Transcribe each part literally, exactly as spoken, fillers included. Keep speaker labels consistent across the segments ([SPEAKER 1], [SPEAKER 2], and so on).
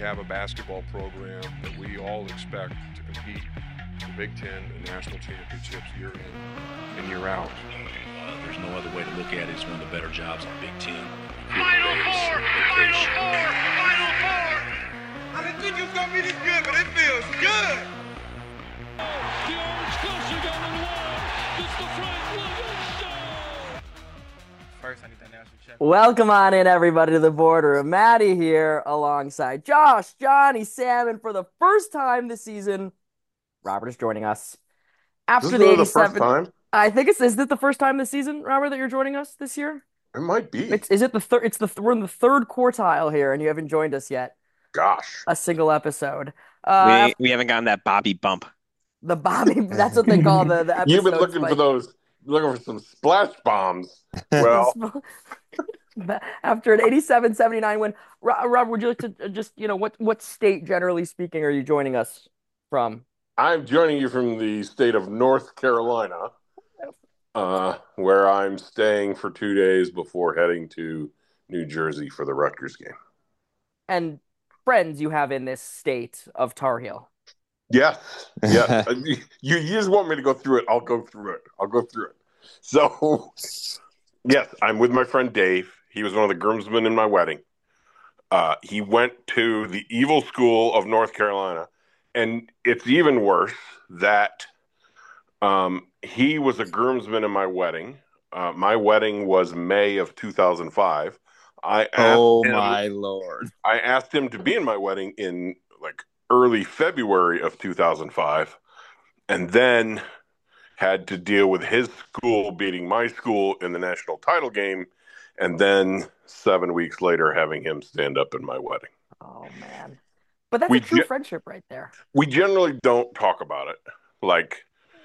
[SPEAKER 1] have a basketball program that we all expect to compete for Big Ten and national championships year in and year out.
[SPEAKER 2] Uh, there's no other way to look at it. It's one of the better jobs in Big Ten.
[SPEAKER 3] Final four! Final four! Final four!
[SPEAKER 4] I didn't think it was going to be this good, but it feels good.
[SPEAKER 5] The Orange Coaster got it away. It's the Frank Williams Show.
[SPEAKER 6] First, I need that national check.
[SPEAKER 7] Welcome on in, everybody, to the border. Maddie here alongside Josh, Johnny, Sam, and for the first time this season, Robert is joining us. After
[SPEAKER 8] This
[SPEAKER 7] the
[SPEAKER 8] is the first
[SPEAKER 7] eighty-seven,
[SPEAKER 8] time?
[SPEAKER 7] I think it's is it the first time this season, Robert, that you're joining us this year?
[SPEAKER 8] It might be.
[SPEAKER 7] It's is it the third? It's the we're in the third quartile here, and you haven't joined us yet.
[SPEAKER 8] Gosh.
[SPEAKER 7] A single episode. Uh,
[SPEAKER 9] we we haven't gotten that Bobby bump.
[SPEAKER 7] the Bobby, that's what they call the the episode.
[SPEAKER 8] You've been looking for those, looking for some splash bombs. Well,
[SPEAKER 7] after an eighty-seven seventy-nine win, Ro- Rob, would you like to just, you know, what what state, generally speaking, are you joining us from?
[SPEAKER 8] I'm joining you from the state of North Carolina, uh, where I'm staying for two days before heading to New Jersey for the Rutgers game.
[SPEAKER 7] And friends you have in this state of Tar Heel.
[SPEAKER 8] Yes, yes. you, you just want me to go through it, I'll go through it. I'll go through it. So, yes, I'm with my friend Dave. He was one of the groomsmen in my wedding. Uh, he went to the evil school of North Carolina. And it's even worse that um, he was a groomsman in my wedding. Uh, my wedding was May of two thousand five. I asked
[SPEAKER 9] Oh,
[SPEAKER 8] him,
[SPEAKER 9] my Lord.
[SPEAKER 8] I asked him to be in my wedding in like early February of two thousand five, and then had to deal with his school beating my school in the national title game, and then seven weeks later having him stand up in my wedding.
[SPEAKER 7] Oh, man. But that's
[SPEAKER 8] We
[SPEAKER 7] a true
[SPEAKER 8] ge-
[SPEAKER 7] friendship right there.
[SPEAKER 8] We generally don't talk about it. Like,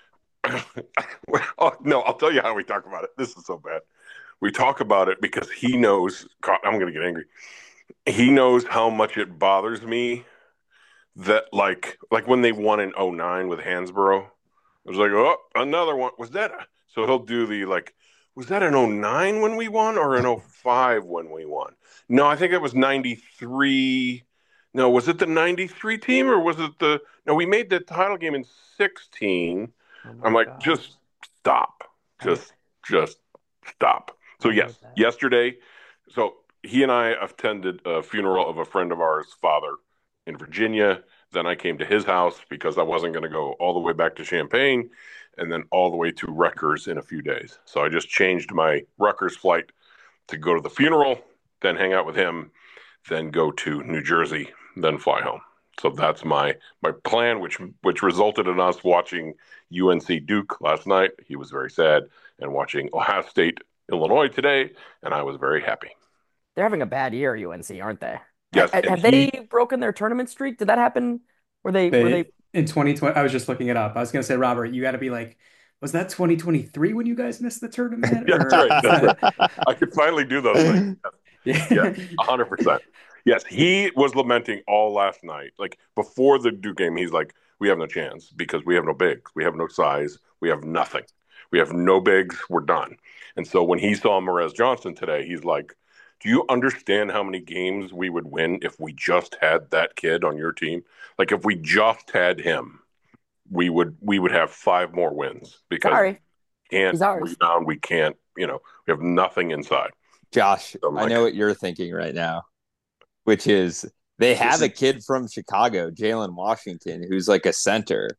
[SPEAKER 8] oh, no, I'll tell you how we talk about it. This is so bad. We talk about it because he knows, God, I'm going to get angry. He knows how much it bothers me that, like, like when they won in oh nine with Hansborough, it was like, oh, another one. Was that? A... So he'll do the, like, was that an oh nine when we won or an oh five when we won? No, I think it was ninety-three. No, was it the ninety-three team or was it the – no, we made the title game in sixteen.
[SPEAKER 7] Oh
[SPEAKER 8] I'm like,
[SPEAKER 7] God.
[SPEAKER 8] just stop. Just, just stop. So, yes, yesterday – so he and I attended a funeral of a friend of ours' father in Virginia. Then I came to his house because I wasn't going to go all the way back to Champaign and then all the way to Rutgers in a few days. So I just changed my Rutgers flight to go to the funeral, then hang out with him, then go to New Jersey, then fly home. So that's my my plan, which which resulted in us watching U N C Duke last night. He was very sad, and watching Ohio State Illinois today, and I was very happy.
[SPEAKER 7] They're having a bad year, U N C, aren't they?
[SPEAKER 8] Yes,
[SPEAKER 7] Ha- have
[SPEAKER 8] he,
[SPEAKER 7] they broken their tournament streak? Did that happen? Were they,
[SPEAKER 6] They,
[SPEAKER 7] were they
[SPEAKER 6] in twenty twenty, I was just looking it up. I was going to say, Robert, you got to be like, was that twenty twenty-three when you guys missed the tournament?
[SPEAKER 8] Yeah,
[SPEAKER 6] Or
[SPEAKER 8] that's right, that's
[SPEAKER 6] that...
[SPEAKER 8] right. I could finally do those things.
[SPEAKER 6] Yeah.
[SPEAKER 8] Yeah, one hundred percent. Yes, he was lamenting all last night. Like, before the Duke game, he's like, we have no chance because we have no bigs. We have no size. We have nothing. We have no bigs. We're done. And so when he saw Morez Johnson today, he's like, do you understand how many games we would win if we just had that kid on your team? Like, if we just had him, we would we would have five more wins because
[SPEAKER 7] sorry?
[SPEAKER 8] we can't
[SPEAKER 7] He's ours.
[SPEAKER 8] rebound. We can't, you know, we have nothing inside.
[SPEAKER 9] Josh,
[SPEAKER 8] So I'm
[SPEAKER 9] I
[SPEAKER 8] like-
[SPEAKER 9] know what you're thinking right now, which is they have a kid from Chicago, Jalen Washington, who's like a center.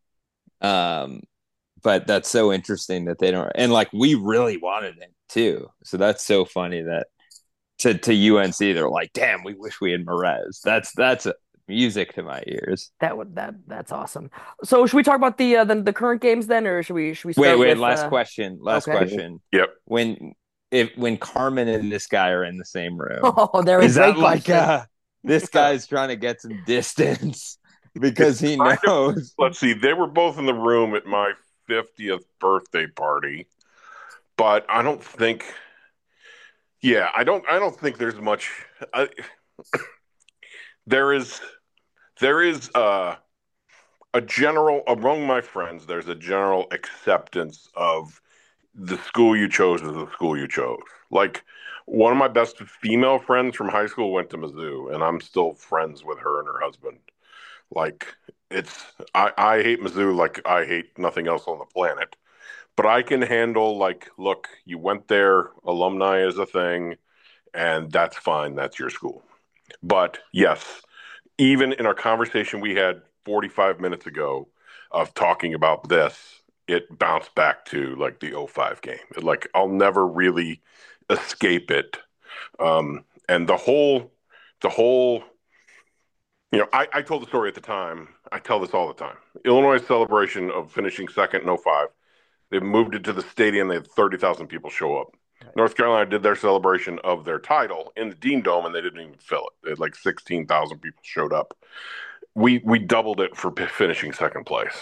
[SPEAKER 9] Um, but that's so interesting that they don't, and like we really wanted him too. So that's so funny that to to U N C they're like, damn, we wish we had Morez. That's that's music to my ears.
[SPEAKER 7] That would that that's awesome. So should we talk about the uh, the, the current games then, or should we should we start
[SPEAKER 9] Wait, wait,
[SPEAKER 7] with,
[SPEAKER 9] last
[SPEAKER 7] uh,
[SPEAKER 9] question. Last
[SPEAKER 7] okay.
[SPEAKER 9] question.
[SPEAKER 8] Yep.
[SPEAKER 9] When if when Carmen and this guy are in the same room.
[SPEAKER 7] Oh, there is
[SPEAKER 9] Is
[SPEAKER 7] great
[SPEAKER 9] that like
[SPEAKER 7] question.
[SPEAKER 9] uh, this guy's trying to get some distance because he
[SPEAKER 8] Kind of.
[SPEAKER 9] knows?
[SPEAKER 8] Let's see. They were both in the room at my fiftieth birthday party, but I don't think. Yeah, I don't. I don't think there's much. I, there is. There is uh, a general among my friends. There's a general acceptance of the school you chose is the school you chose. Like One of my best female friends from high school went to Mizzou, and I'm still friends with her and her husband. Like, it's I, I hate Mizzou like I hate nothing else on the planet. But I can handle, like, look, you went there, alumni is a thing, and that's fine. That's your school. But yes, even in our conversation we had forty-five minutes ago of talking about this, it bounced back to like the oh five game. Like, I'll never really escape it. Um, and the whole, the whole, you know, I, I told the story at the time. I tell this all the time. Illinois' celebration of finishing second in oh five, they moved it to the stadium. They had thirty thousand people show up. North Carolina did their celebration of their title in the Dean Dome, and they didn't even fill it. They had like sixteen thousand people showed up. We we doubled it for finishing second place.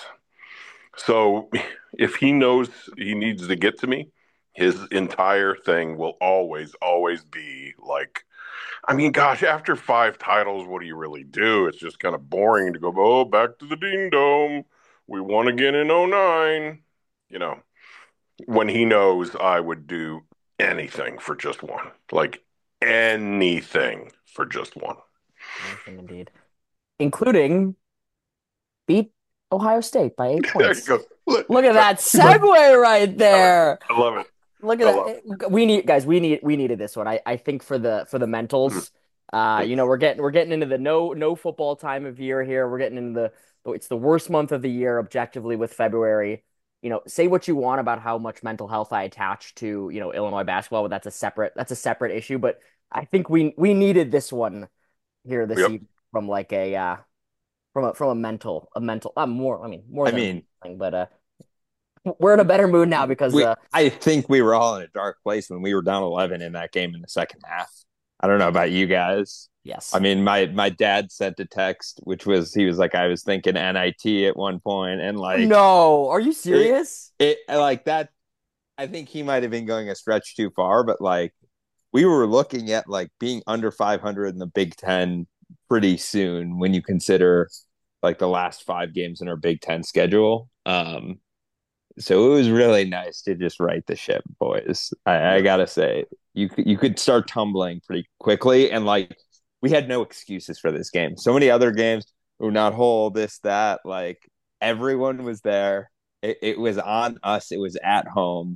[SPEAKER 8] So if he knows he needs to get to me, his entire thing will always, always be like, I mean, gosh, after five titles, what do you really do? It's just kind of boring to go, oh, back to the Dean Dome. We won again in oh nine. You know, when he knows I would do anything for just one, like anything for just one.
[SPEAKER 7] Anything indeed. Including beat Ohio State by eight points.
[SPEAKER 8] There you go. Look,
[SPEAKER 7] Look at that segue right there.
[SPEAKER 8] I love it.
[SPEAKER 7] Look at that. We need guys, we need we needed this one. I, I think for the for the mentals. Uh, you know, we're getting we're getting into the no no football time of year here. We're getting into the it's the worst month of the year objectively with February. You know, say what you want about how much mental health I attach to, you know, Illinois basketball, but that's a separate that's a separate issue. But I think we we needed this one here this
[SPEAKER 8] Yep.
[SPEAKER 7] evening from like a uh from a from a mental a mental uh, more I mean more
[SPEAKER 9] I
[SPEAKER 7] than
[SPEAKER 9] mean,
[SPEAKER 7] anything, but uh we're in a better mood now because
[SPEAKER 9] we,
[SPEAKER 7] uh
[SPEAKER 9] I think we were all in a dark place when we were down eleven in that game in the second half. I don't know about you guys.
[SPEAKER 7] yes.
[SPEAKER 9] I mean, my my dad sent a text, which was he was like, I was thinking N I T at one point, and like,
[SPEAKER 7] No, are you serious?
[SPEAKER 9] it like that. I think he might have been going a stretch too far, but like, we were looking at like being under five hundred in the Big Ten pretty soon when you consider like the last five games in our Big Ten schedule. Um, so it was really nice to just right the ship, boys. I, I gotta say, you you could start tumbling pretty quickly, and like we had no excuses for this game. So many other games, we're not whole, this that. Like everyone was there. It, it was on us. It was at home.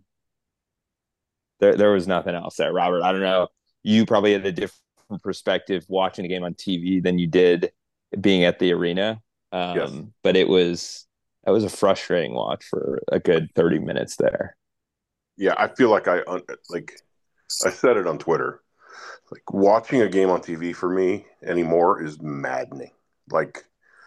[SPEAKER 9] There there was nothing else there, Robert. I don't know. You probably had a different perspective watching the game on T V than you did being at the arena. Um,
[SPEAKER 8] Yes.
[SPEAKER 9] But it was that was a frustrating watch for a good thirty minutes there.
[SPEAKER 8] Yeah, I feel like I un- like I said it on Twitter. Like watching a game on T V for me anymore is maddening. Like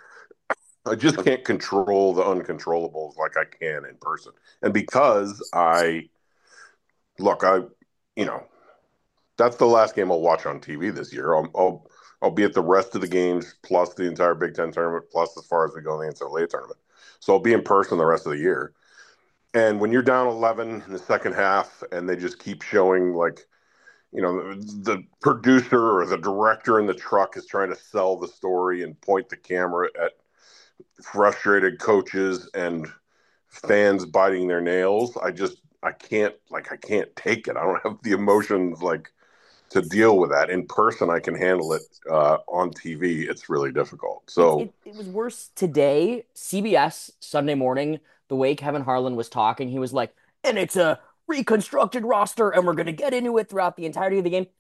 [SPEAKER 8] I just can't control the uncontrollables like I can in person. And because I look, I you know, that's the last game I'll watch on T V this year. I'll I'll, I'll be at the rest of the games plus the entire Big Ten tournament plus as far as we go in the N C double A tournament. So I'll be in person the rest of the year. And when you're down eleven in the second half and they just keep showing like, you know, the, the producer or the director in the truck is trying to sell the story and point the camera at frustrated coaches and fans biting their nails, I just, I can't, like, I can't take it. I don't have the emotions, like, to deal with that. In person, I can handle it. Uh, on T V, it's really difficult. So
[SPEAKER 7] It, it, it was worse today. C B S Sunday morning, the way Kevin Harlan was talking, he was like, and it's a reconstructed roster, and we're going to get into it throughout the entirety of the game.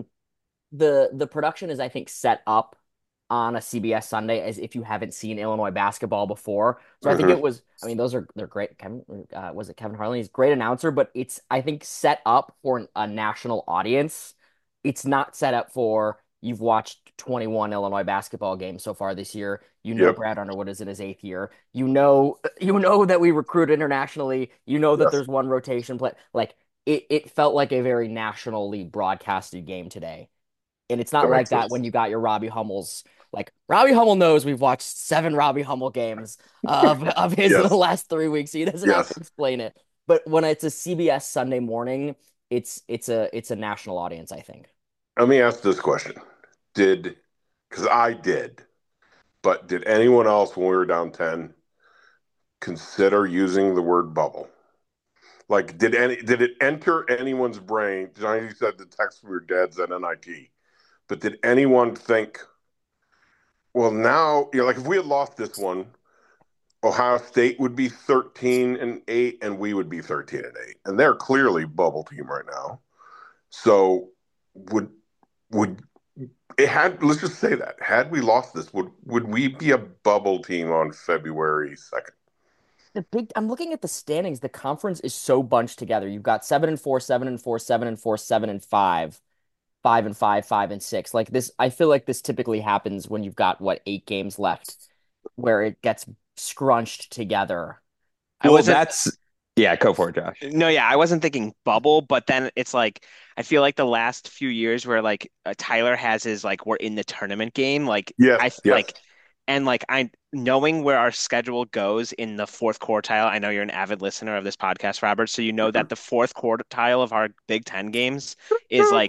[SPEAKER 7] the The production is, I think, set up on a C B S Sunday as if you haven't seen Illinois basketball before. So I think
[SPEAKER 8] Mhm.
[SPEAKER 7] it was, I mean, those are, they're great. Kevin, uh, was it Kevin Harlan? He's a great announcer, but it's, I think, set up for an, a national audience. It's not set up for, you've watched twenty-one Illinois basketball games so far this year. You know,
[SPEAKER 8] Yep.
[SPEAKER 7] Brad Underwood is in his eighth year. You know, you know that we recruit internationally. You know that
[SPEAKER 8] Yes.
[SPEAKER 7] there's one rotation play. Like it, it felt like a very nationally broadcasted game today. And it's not
[SPEAKER 8] That
[SPEAKER 7] like
[SPEAKER 8] makes
[SPEAKER 7] that
[SPEAKER 8] sense.
[SPEAKER 7] when you got your Robbie Hummels. Like Robbie Hummel knows we've watched seven Robbie Hummel games of, of his in
[SPEAKER 8] Yes.
[SPEAKER 7] the last three weeks. So he doesn't have
[SPEAKER 8] Yes.
[SPEAKER 7] to explain it. But when it's a C B S Sunday morning, it's it's a it's a national audience, I think.
[SPEAKER 8] Let me ask this question. Did, because I did, but did anyone else when we were down ten consider using the word bubble? Like, did any did it enter anyone's brain? Johnny said the text from your dad's at N I T, but did anyone think, well, now, you know, like if we had lost this one, Ohio State would be thirteen and eight, and we would be thirteen and eight, and they're clearly bubble team right now. So would would it had? Let's just say that had we lost this, would would we be a bubble team on February second?
[SPEAKER 7] The big, I'm looking at the standings. The conference is so bunched together. You've got seven and four, seven and four, seven and four, seven and five, five and five, five and six. Like this, I feel like this typically happens when you've got what eight games left, where it gets scrunched together.
[SPEAKER 9] I well, that's yeah. Go for it, Josh.
[SPEAKER 10] No, yeah, I wasn't thinking bubble, but then it's like I feel like the last few years where like uh, Tyler has his like we're in the tournament game. Like
[SPEAKER 8] yes,
[SPEAKER 10] I
[SPEAKER 8] yes.
[SPEAKER 10] like. And like I knowing where our schedule goes in the fourth quartile, I know you're an avid listener of this podcast, Robert. So you know that the fourth quartile of our Big Ten games is like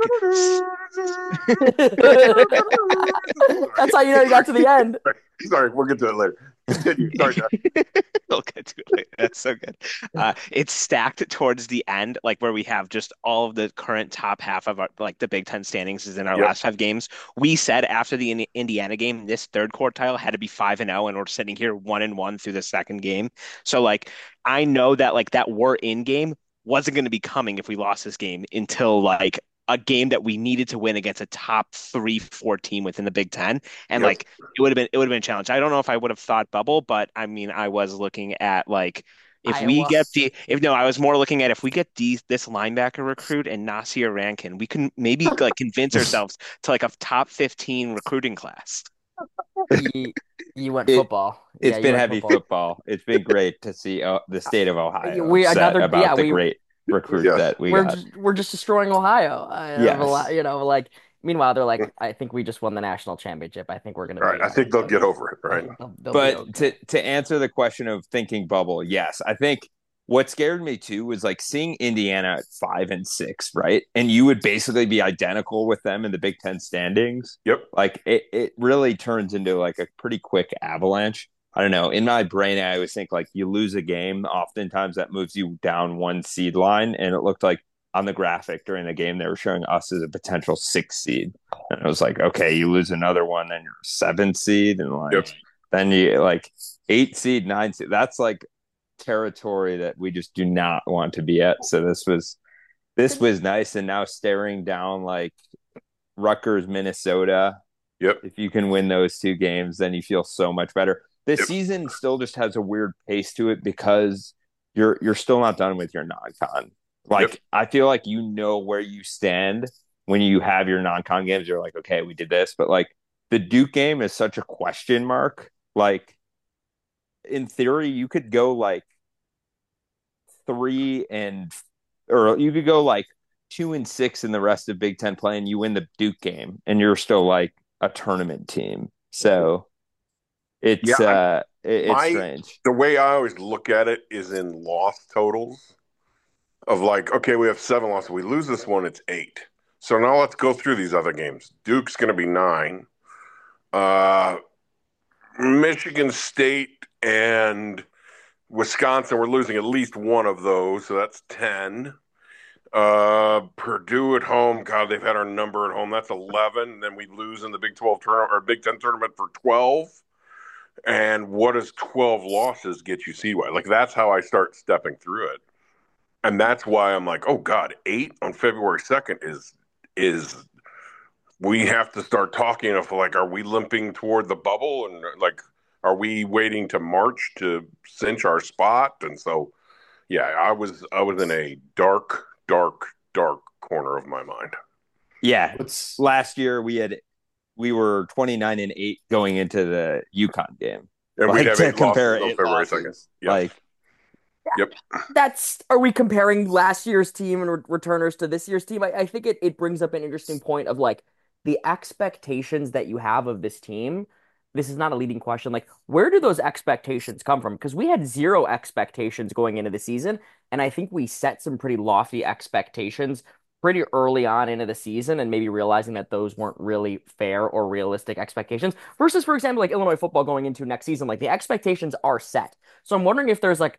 [SPEAKER 7] that's how you know you got to the end.
[SPEAKER 8] Sorry, we'll get to it later. Continue. Sorry, Josh.
[SPEAKER 10] We'll get to it later. That's so good. Uh, it's stacked towards the end, like where we have just all of the current top half of our like the Big Ten standings is in our
[SPEAKER 8] Yep.
[SPEAKER 10] last five games. We said after the In- Indiana game, this third quartile had to be five and zero, and we're sitting here one and one through the second game. So like I know that like that we're in game wasn't going to be coming if we lost this game until like a game that we needed to win against a top three, four team within the Big Ten. And
[SPEAKER 8] Yep.
[SPEAKER 10] like, it would have been, it would have been a challenge. I don't know if I would have thought bubble, but I mean, I was looking at like, if
[SPEAKER 7] Iowa.
[SPEAKER 10] we get the, if no, I was more looking at if we get these, this linebacker recruit and Nasir Rankin, we can maybe like convince ourselves to like a top fifteen recruiting class.
[SPEAKER 7] You, you went
[SPEAKER 9] It-
[SPEAKER 7] football.
[SPEAKER 9] It's
[SPEAKER 7] Yeah, you
[SPEAKER 9] been
[SPEAKER 7] went
[SPEAKER 9] heavy football. It's been great to see uh, the state of Ohio
[SPEAKER 7] We-
[SPEAKER 9] set
[SPEAKER 7] another-
[SPEAKER 9] about
[SPEAKER 7] yeah,
[SPEAKER 9] the
[SPEAKER 7] we-
[SPEAKER 9] great recruit
[SPEAKER 8] Yes.
[SPEAKER 9] that we
[SPEAKER 7] we're
[SPEAKER 9] got.
[SPEAKER 7] just, we're just destroying Ohio. I,
[SPEAKER 9] Yes.
[SPEAKER 7] You know, like meanwhile they're like, I think we just won the national championship. I think we're gonna.
[SPEAKER 8] All right,
[SPEAKER 7] be,
[SPEAKER 8] I think they'll get over it, right?
[SPEAKER 7] They'll- they'll be
[SPEAKER 9] But
[SPEAKER 7] okay.
[SPEAKER 9] to to answer the question of thinking bubble, yes, I think what scared me too was like seeing Indiana at five and six, right? And you would basically be identical with them in the Big Ten standings.
[SPEAKER 8] Yep.
[SPEAKER 9] Like it, it really turns into like a pretty quick avalanche. I don't know. In my brain, I always think like you lose a game, oftentimes that moves you down one seed line. And it looked like on the graphic during the game, they were showing us as a potential six seed. And it was like, okay, you lose another one, then you're a seven seed. And like,
[SPEAKER 8] Yep.
[SPEAKER 9] then you like eight seed, nine seed. That's like territory that we just do not want to be at. So this was, this was nice. And now staring down like Rutgers, Minnesota.
[SPEAKER 8] Yep.
[SPEAKER 9] If you can win those two games, then you feel so much better. This
[SPEAKER 8] Yep.
[SPEAKER 9] season still just has a weird pace to it because you're you're still not done with your non-con. Like
[SPEAKER 8] Yep.
[SPEAKER 9] I feel like you know where you stand when you have your non-con games. You're like, okay, we did this, but like the Duke game is such a question mark. Like in theory, you could go like three and or you could go like two and six in the rest of Big Ten play, and you win the Duke game, and you're still like a tournament team. So. It's
[SPEAKER 8] Yeah, I-
[SPEAKER 9] uh, it, it's
[SPEAKER 8] my-
[SPEAKER 9] strange.
[SPEAKER 8] The way I always look at it is in loss totals of like, okay, we have seven losses. We lose this one, it's eight. So now let's go through these other games. Duke's going to be nine. Uh, Michigan State and Wisconsin, we're losing at least one of those, so that's ten. Uh, Purdue at home, God, they've had our number at home. That's eleven. Then we lose in the Big twelve tournament or Big Ten tournament for twelve. And what does twelve losses get you seed-wise? Like, that's how I start stepping through it. And that's why I'm like, oh, God, eight on February second is is we have to start talking of, like, are we limping toward the bubble? And, like, are we waiting to March to cinch our spot? And so, yeah, I was I was in a dark, dark, dark corner of my mind.
[SPEAKER 9] Yeah,
[SPEAKER 6] What's
[SPEAKER 9] last year we had we were twenty-nine and eight going into the UConn game.
[SPEAKER 8] And
[SPEAKER 9] Like,
[SPEAKER 8] we'd have
[SPEAKER 9] to
[SPEAKER 8] eight
[SPEAKER 9] compare
[SPEAKER 8] losses on
[SPEAKER 9] eight
[SPEAKER 8] February
[SPEAKER 9] losses,
[SPEAKER 8] second. Yeah.
[SPEAKER 9] Like
[SPEAKER 8] Yep.
[SPEAKER 7] That's are we comparing last year's team and re- returners to this year's team? I, I think it, it brings up an interesting point of like the expectations that you have of this team. This is not a leading question. Like, where do those expectations come from? Because we had zero expectations going into the season, and I think we set some pretty lofty expectations pretty early on into the season, and maybe realizing that those weren't really fair or realistic expectations. Versus, for example, like Illinois football going into next season, like the expectations are set. So I'm wondering if there's like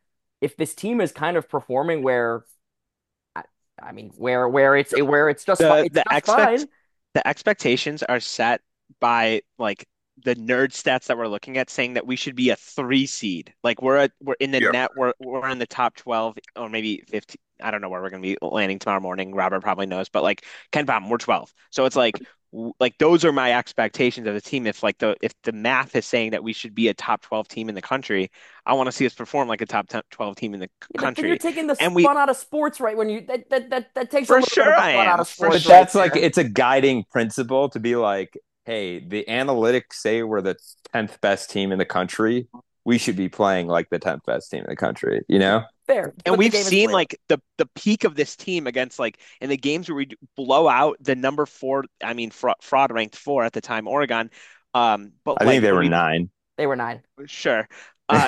[SPEAKER 7] if this team is kind of performing where, I, I mean, where where it's where it's just fi-
[SPEAKER 10] The
[SPEAKER 7] it's
[SPEAKER 10] the
[SPEAKER 7] just
[SPEAKER 10] expect
[SPEAKER 7] fine.
[SPEAKER 10] the expectations are set by like the nerd stats that we're looking at saying that we should be a three seed. Like we're at, we're in the
[SPEAKER 8] Yep.
[SPEAKER 10] net, we're we're in the top twelve or maybe fifteen. I don't know where we're going to be landing tomorrow morning. Robert probably knows, but like Ken Pom, we're twelve. So it's like w- like those are my expectations of the team. If like the if the math is saying that we should be a top twelve team in the country, I want to see us perform like a top ten, twelve team in the c-
[SPEAKER 7] Yeah, but then you're
[SPEAKER 10] country.
[SPEAKER 7] taking the
[SPEAKER 10] And we
[SPEAKER 7] fun out of sports, right? When you that that that, that takes a
[SPEAKER 10] for
[SPEAKER 7] little bit
[SPEAKER 10] sure
[SPEAKER 7] of the
[SPEAKER 10] I
[SPEAKER 7] fun out
[SPEAKER 10] am.
[SPEAKER 7] of
[SPEAKER 10] For
[SPEAKER 9] But
[SPEAKER 7] sports
[SPEAKER 10] sure.
[SPEAKER 7] right
[SPEAKER 9] that's like
[SPEAKER 7] there.
[SPEAKER 9] it's a guiding principle to be like, hey, the analytics say we're the tenth best team in the country. We should be playing like the tenth best team in the country, you know?
[SPEAKER 7] Fair,
[SPEAKER 10] And
[SPEAKER 7] but the
[SPEAKER 10] we've
[SPEAKER 7] game is
[SPEAKER 10] seen
[SPEAKER 7] played.
[SPEAKER 10] like the the peak of this team against like in the games where we d- blow out the number four, I mean fraud, fraud ranked four at the time, Oregon. Um, but
[SPEAKER 9] I
[SPEAKER 10] like
[SPEAKER 9] think they
[SPEAKER 10] when
[SPEAKER 9] were
[SPEAKER 10] we
[SPEAKER 9] nine.
[SPEAKER 7] They were nine.
[SPEAKER 10] sure. Uh,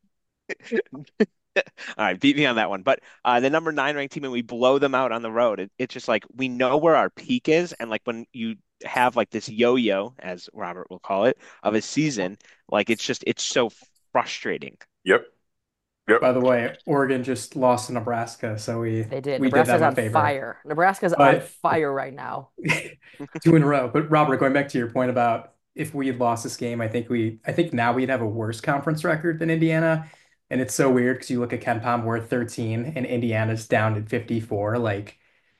[SPEAKER 10] all right, beat me on that one. But uh, the number nine ranked team and we blow them out on the road. It, it's just like we know where our peak is, and like when you have like this yo-yo, as Robert will call it, of a season, like it's just it's so frustrating.
[SPEAKER 8] Yep. Yep.
[SPEAKER 6] By the way, Oregon just lost to Nebraska, so we
[SPEAKER 7] They did.
[SPEAKER 6] we did
[SPEAKER 7] Nebraska's
[SPEAKER 6] them a
[SPEAKER 7] on
[SPEAKER 6] favor.
[SPEAKER 7] fire. Nebraska's on
[SPEAKER 6] But
[SPEAKER 7] fire right now.
[SPEAKER 6] two in a row. But Robert, going back to your point about if we had lost this game, I think we I think now we'd have a worse conference record than Indiana. And it's so weird because you look at Ken Pom, we're thirteen and Indiana's down at fifty-four. Like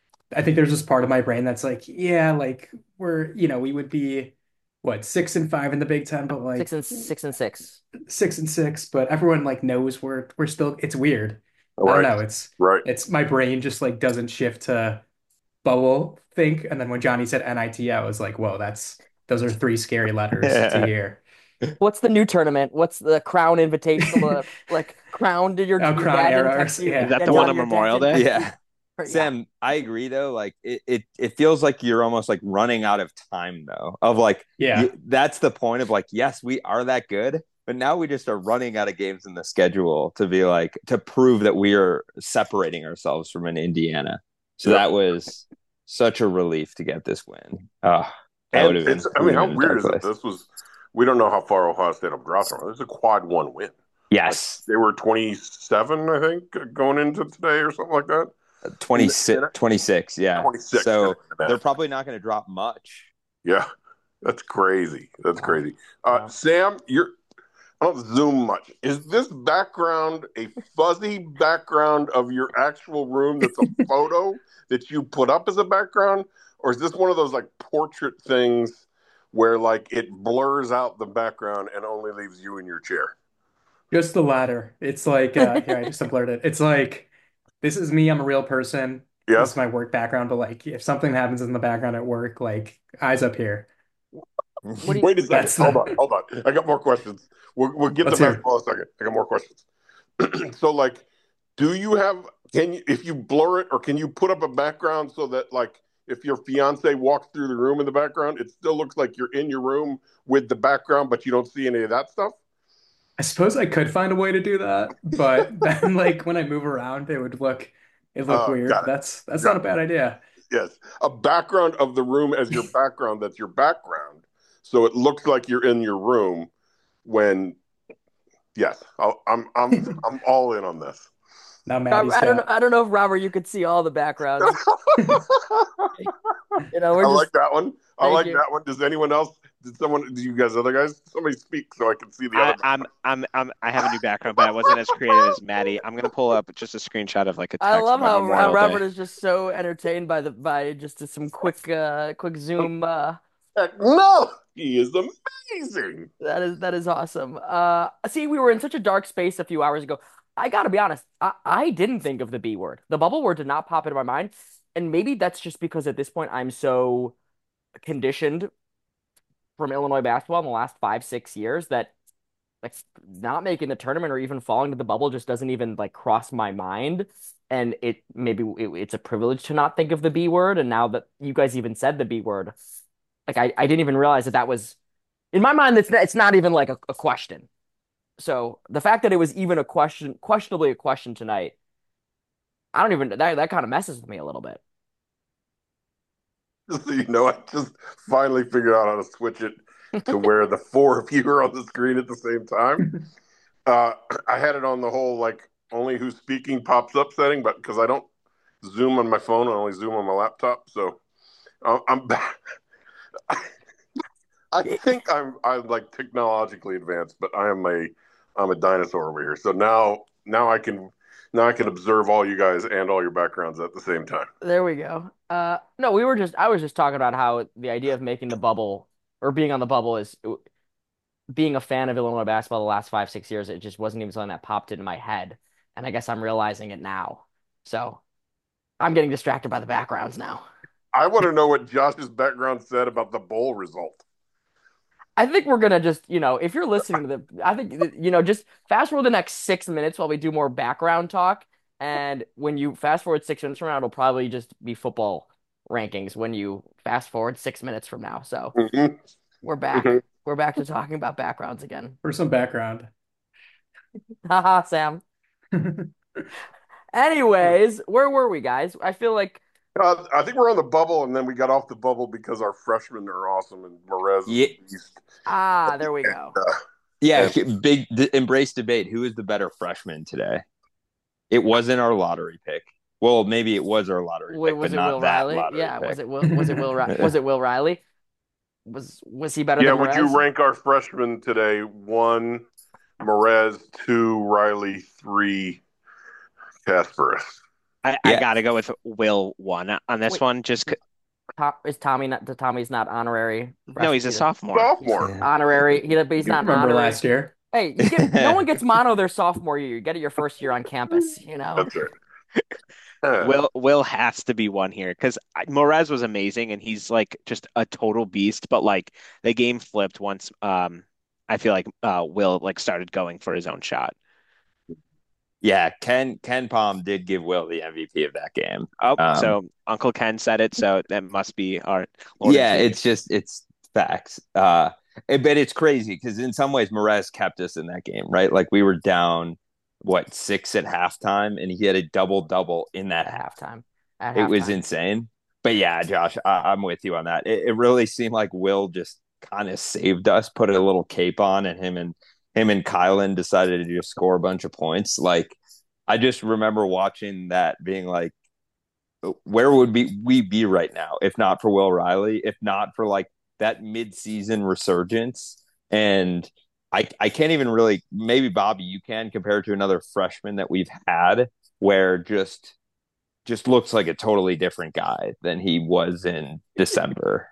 [SPEAKER 6] I think there's this part of my brain that's like, yeah, like we're, you know, we would be what, six and five in the Big Ten, but
[SPEAKER 7] Six
[SPEAKER 6] like
[SPEAKER 7] and six and six.
[SPEAKER 6] six and six, but everyone like knows we're we're still it's weird. I
[SPEAKER 8] Right.
[SPEAKER 6] don't know. It's
[SPEAKER 8] Right.
[SPEAKER 6] it's my brain just like doesn't shift to bubble think. And then when Johnny said N I T, I was like, whoa, that's those are three scary letters to hear.
[SPEAKER 7] What's the new tournament? What's the Crown Invitational? uh, like Crown? Did your,
[SPEAKER 6] Oh,
[SPEAKER 7] your
[SPEAKER 6] Crown
[SPEAKER 7] dad didn't
[SPEAKER 6] era.
[SPEAKER 7] text you?
[SPEAKER 6] Yeah.
[SPEAKER 10] Is that
[SPEAKER 7] Yeah,
[SPEAKER 10] the one
[SPEAKER 7] Johnny,
[SPEAKER 10] on
[SPEAKER 7] your dad
[SPEAKER 10] Memorial
[SPEAKER 7] didn't
[SPEAKER 10] Day?
[SPEAKER 7] text you?
[SPEAKER 9] Yeah.
[SPEAKER 7] Or- yeah.
[SPEAKER 9] Sam, I agree though. Like it, it, it feels like you're almost like running out of time though. Of like,
[SPEAKER 6] Yeah.
[SPEAKER 9] you, that's the point of like, yes, we are that good, but now we just are running out of games in the schedule to be like to prove that we are separating ourselves from an Indiana. So
[SPEAKER 8] Yep.
[SPEAKER 9] that was such a relief to get this win. Oh, that
[SPEAKER 8] And
[SPEAKER 9] would have been.
[SPEAKER 8] it's, I mean, how
[SPEAKER 9] been a
[SPEAKER 8] weird
[SPEAKER 9] dark
[SPEAKER 8] is it?
[SPEAKER 9] place.
[SPEAKER 8] This was, we don't know how far Ohio State have dropped from. This is a quad one win.
[SPEAKER 9] Yes,
[SPEAKER 8] They were twenty-seven, I think, going into today or something like that.
[SPEAKER 9] twenty-six, twenty-six, yeah.
[SPEAKER 8] twenty-six.
[SPEAKER 9] So they're probably not going to drop much.
[SPEAKER 8] Yeah, that's crazy. That's
[SPEAKER 7] Wow.
[SPEAKER 8] crazy. Uh,
[SPEAKER 7] Wow.
[SPEAKER 8] Sam, you're. I don't zoom much. Is this background a fuzzy background of your actual room that's a photo that you put up as a background? Or is this one of those like portrait things where like it blurs out the background and only leaves you in your chair?
[SPEAKER 6] Just the latter. It's like, uh, here, I just uploaded it. It's like, this is me. I'm a real person. This
[SPEAKER 8] Yes.
[SPEAKER 6] is my work background. But like, if something happens in the background at work, like, eyes up here.
[SPEAKER 7] What do you,
[SPEAKER 8] Wait a second.
[SPEAKER 6] That's
[SPEAKER 8] Hold
[SPEAKER 6] not-
[SPEAKER 8] on. Hold on. I got more questions. We'll, we'll get to
[SPEAKER 6] Let's hear it.
[SPEAKER 8] basketball in a second. I got more questions. So, like, do you have, can you, if you blur it or can you put up a background so that, like, if your fiance walks through the room in the background, it still looks like you're in your room with the background, but you don't see any of that stuff?
[SPEAKER 6] I suppose I could find a way to do that, but then like when I move around, it would look it look
[SPEAKER 8] Oh,
[SPEAKER 6] weird.
[SPEAKER 8] got it.
[SPEAKER 6] That's that's
[SPEAKER 8] Got
[SPEAKER 6] not a bad idea.
[SPEAKER 8] Yes. A background of the room as your background, that's your background. So it looks like you're in your room when, yes, I'll, I'm, I'm, I'm all in on this.
[SPEAKER 6] Now
[SPEAKER 7] I,
[SPEAKER 6] Maddie's
[SPEAKER 7] I don't know.
[SPEAKER 6] got
[SPEAKER 7] I don't know if Robert, you could see all the backgrounds. You know, we're
[SPEAKER 8] I
[SPEAKER 7] just
[SPEAKER 8] like that one. I
[SPEAKER 7] Thank
[SPEAKER 8] like
[SPEAKER 7] you.
[SPEAKER 8] that one. Does anyone else? Did someone? Do you guys, other guys? Somebody speak so I can see the
[SPEAKER 10] I,
[SPEAKER 8] other.
[SPEAKER 10] I'm I'm I'm I have a new background, but I wasn't as creative as Maddie. I'm gonna pull up just a screenshot of like a
[SPEAKER 7] I
[SPEAKER 10] text
[SPEAKER 7] love
[SPEAKER 10] about
[SPEAKER 7] how,
[SPEAKER 10] Memorial
[SPEAKER 7] how Robert
[SPEAKER 10] Day.
[SPEAKER 7] is just so entertained by the by just some quick uh quick zoom uh
[SPEAKER 8] Heck, no, he is amazing.
[SPEAKER 7] that is that is awesome. Uh see, we were in such a dark space a few hours ago. I gotta be honest, I, I didn't think of the B word. The bubble word did not pop into my mind. And maybe that's just because at this point I'm so conditioned from Illinois basketball in the last five, six years that like not making the tournament or even falling to the bubble just doesn't even like cross my mind. And it maybe it, it's a privilege to not think of the B word. And now that you guys even said the B word, like I, I didn't even realize that that was in my mind. It's not, it's not even like a, a question. So the fact that it was even a question, questionably a question tonight, I don't even that that kind of messes with me a little bit.
[SPEAKER 8] Just so you know, I just finally figured out how to switch it to where the four of you are on the screen at the same time. Uh, I had it on the whole like only who's speaking pops up setting, but because I don't Zoom on my phone, I only Zoom on my laptop. So uh, I'm back. I think I'm I'm like technologically advanced, but I am a I'm a dinosaur over here. So now now I can now I can observe all you guys and all your backgrounds at the same time.
[SPEAKER 7] There we go. Uh, no, we were just I was just talking about how the idea of making the bubble or being on the bubble is being a fan of Illinois basketball the last five, six years. It just wasn't even something that popped into my head, and I guess I'm realizing it now. So I'm getting distracted by the backgrounds now.
[SPEAKER 8] I want to know what Josh's background said about the bowl result.
[SPEAKER 7] I think we're gonna just, you know, if you're listening to the, I think, you know, just fast forward the next six minutes while we do more background talk. And when you fast forward six minutes from now, it'll probably just be football rankings when you fast forward six minutes from now. So
[SPEAKER 8] mm-hmm.
[SPEAKER 7] we're back.
[SPEAKER 8] Mm-hmm.
[SPEAKER 7] We're back to talking about backgrounds again.
[SPEAKER 6] For some background.
[SPEAKER 7] Haha, Sam. Anyways, where were we, guys? I feel like
[SPEAKER 8] Uh, I think we're on the bubble, and then we got off the bubble because our freshmen are awesome, and Merez
[SPEAKER 9] Yeah.
[SPEAKER 8] is the beast.
[SPEAKER 7] Ah, there we go.
[SPEAKER 8] And, uh,
[SPEAKER 9] Yeah,
[SPEAKER 8] and,
[SPEAKER 9] big d- embrace debate. Who is the better freshman today? It wasn't our lottery pick. Well, maybe it was our lottery
[SPEAKER 7] Wait,
[SPEAKER 9] pick,
[SPEAKER 7] was
[SPEAKER 9] but
[SPEAKER 7] it
[SPEAKER 9] not
[SPEAKER 7] Will
[SPEAKER 9] that
[SPEAKER 7] Riley?
[SPEAKER 9] lottery
[SPEAKER 7] Yeah,
[SPEAKER 9] pick.
[SPEAKER 7] was it Will? Was it Will? Ri- was it Will Riley? Was was he better
[SPEAKER 8] yeah,
[SPEAKER 7] than
[SPEAKER 8] would
[SPEAKER 7] Merez?
[SPEAKER 8] you rank our freshmen today? One, Merez. Two, Riley. Three, Kasparis.
[SPEAKER 10] I,
[SPEAKER 9] Yeah.
[SPEAKER 10] I gotta go with Will one on this
[SPEAKER 7] Wait.
[SPEAKER 10] one. Just c-
[SPEAKER 7] Tom, is Tommy not? Tommy's not honorary.
[SPEAKER 10] no, he's a
[SPEAKER 7] He's
[SPEAKER 10] sophomore.
[SPEAKER 8] Sophomore.
[SPEAKER 7] honorary. He, but he's
[SPEAKER 6] You
[SPEAKER 7] not
[SPEAKER 6] remember
[SPEAKER 7] honorary.
[SPEAKER 6] last year?
[SPEAKER 7] Hey, you get, no one gets mono their sophomore year. You get it your first year on campus. You know.
[SPEAKER 8] That's right. Uh,
[SPEAKER 10] Will Will has to be one here because Morez was amazing and he's like just a total beast. But like the game flipped once. Um, I feel like uh, Will like started going for his own shot.
[SPEAKER 9] Yeah, Ken Ken Palm did give Will the M V P of that game.
[SPEAKER 10] Oh,
[SPEAKER 9] Um,
[SPEAKER 10] so Uncle Ken said it, so that must be our Lord
[SPEAKER 9] yeah,
[SPEAKER 10] and Savior.
[SPEAKER 9] it's just it's facts. Uh, it- but it's crazy because in some ways Merez kept us in that game, right? Like we were down what six at halftime, and he had a double double in that
[SPEAKER 7] At
[SPEAKER 9] half.
[SPEAKER 7] halftime. At
[SPEAKER 9] It was
[SPEAKER 7] halftime.
[SPEAKER 9] insane. But yeah, Josh, I, I'm with you on that. It, it really seemed like Will just kind of saved us, put a little cape on, and him and him and Kylan decided to just score a bunch of points. Like I just remember watching that, being like, where would be we be right now if not for Will Riley, if not for like that mid-season resurgence? And I I can't even really, maybe Bobby, you can compare to another freshman that we've had where just just looks like a totally different guy than he was in December.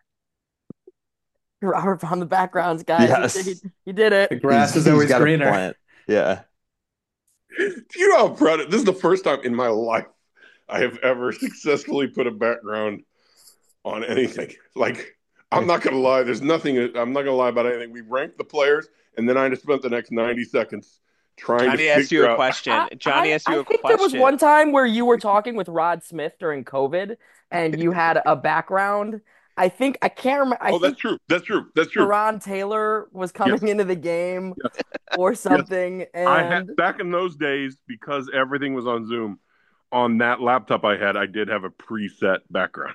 [SPEAKER 7] Robert found the backgrounds, guys.
[SPEAKER 9] Yes.
[SPEAKER 7] He, he, he did it.
[SPEAKER 6] The grass
[SPEAKER 9] He's-
[SPEAKER 6] is
[SPEAKER 9] he's
[SPEAKER 6] always
[SPEAKER 9] got a
[SPEAKER 6] greener.
[SPEAKER 9] plant. Yeah.
[SPEAKER 8] Do you know how proud of, this is the first time in my life I have ever successfully put a background on anything. Like, I'm not going to lie. There's nothing, I'm not going to lie about anything. We ranked the players, and then I just spent the next ninety seconds trying
[SPEAKER 10] Johnny
[SPEAKER 8] to
[SPEAKER 10] asked
[SPEAKER 8] figure
[SPEAKER 10] you a
[SPEAKER 8] out.
[SPEAKER 10] question.
[SPEAKER 7] I,
[SPEAKER 10] Johnny
[SPEAKER 7] I,
[SPEAKER 10] asked you
[SPEAKER 7] I
[SPEAKER 10] a
[SPEAKER 7] think
[SPEAKER 10] question.
[SPEAKER 7] there was one time where you were talking with Rod Smith during COVID, and you had a background. I think I can't remember. I
[SPEAKER 8] Oh,
[SPEAKER 7] think
[SPEAKER 8] that's true. That's true. That's true.
[SPEAKER 7] Teron Taylor was coming
[SPEAKER 8] Yes.
[SPEAKER 7] into the game
[SPEAKER 8] Yes.
[SPEAKER 7] or something,
[SPEAKER 8] I
[SPEAKER 7] and
[SPEAKER 8] had back in those days, because everything was on Zoom, on that laptop I had, I did have a preset background.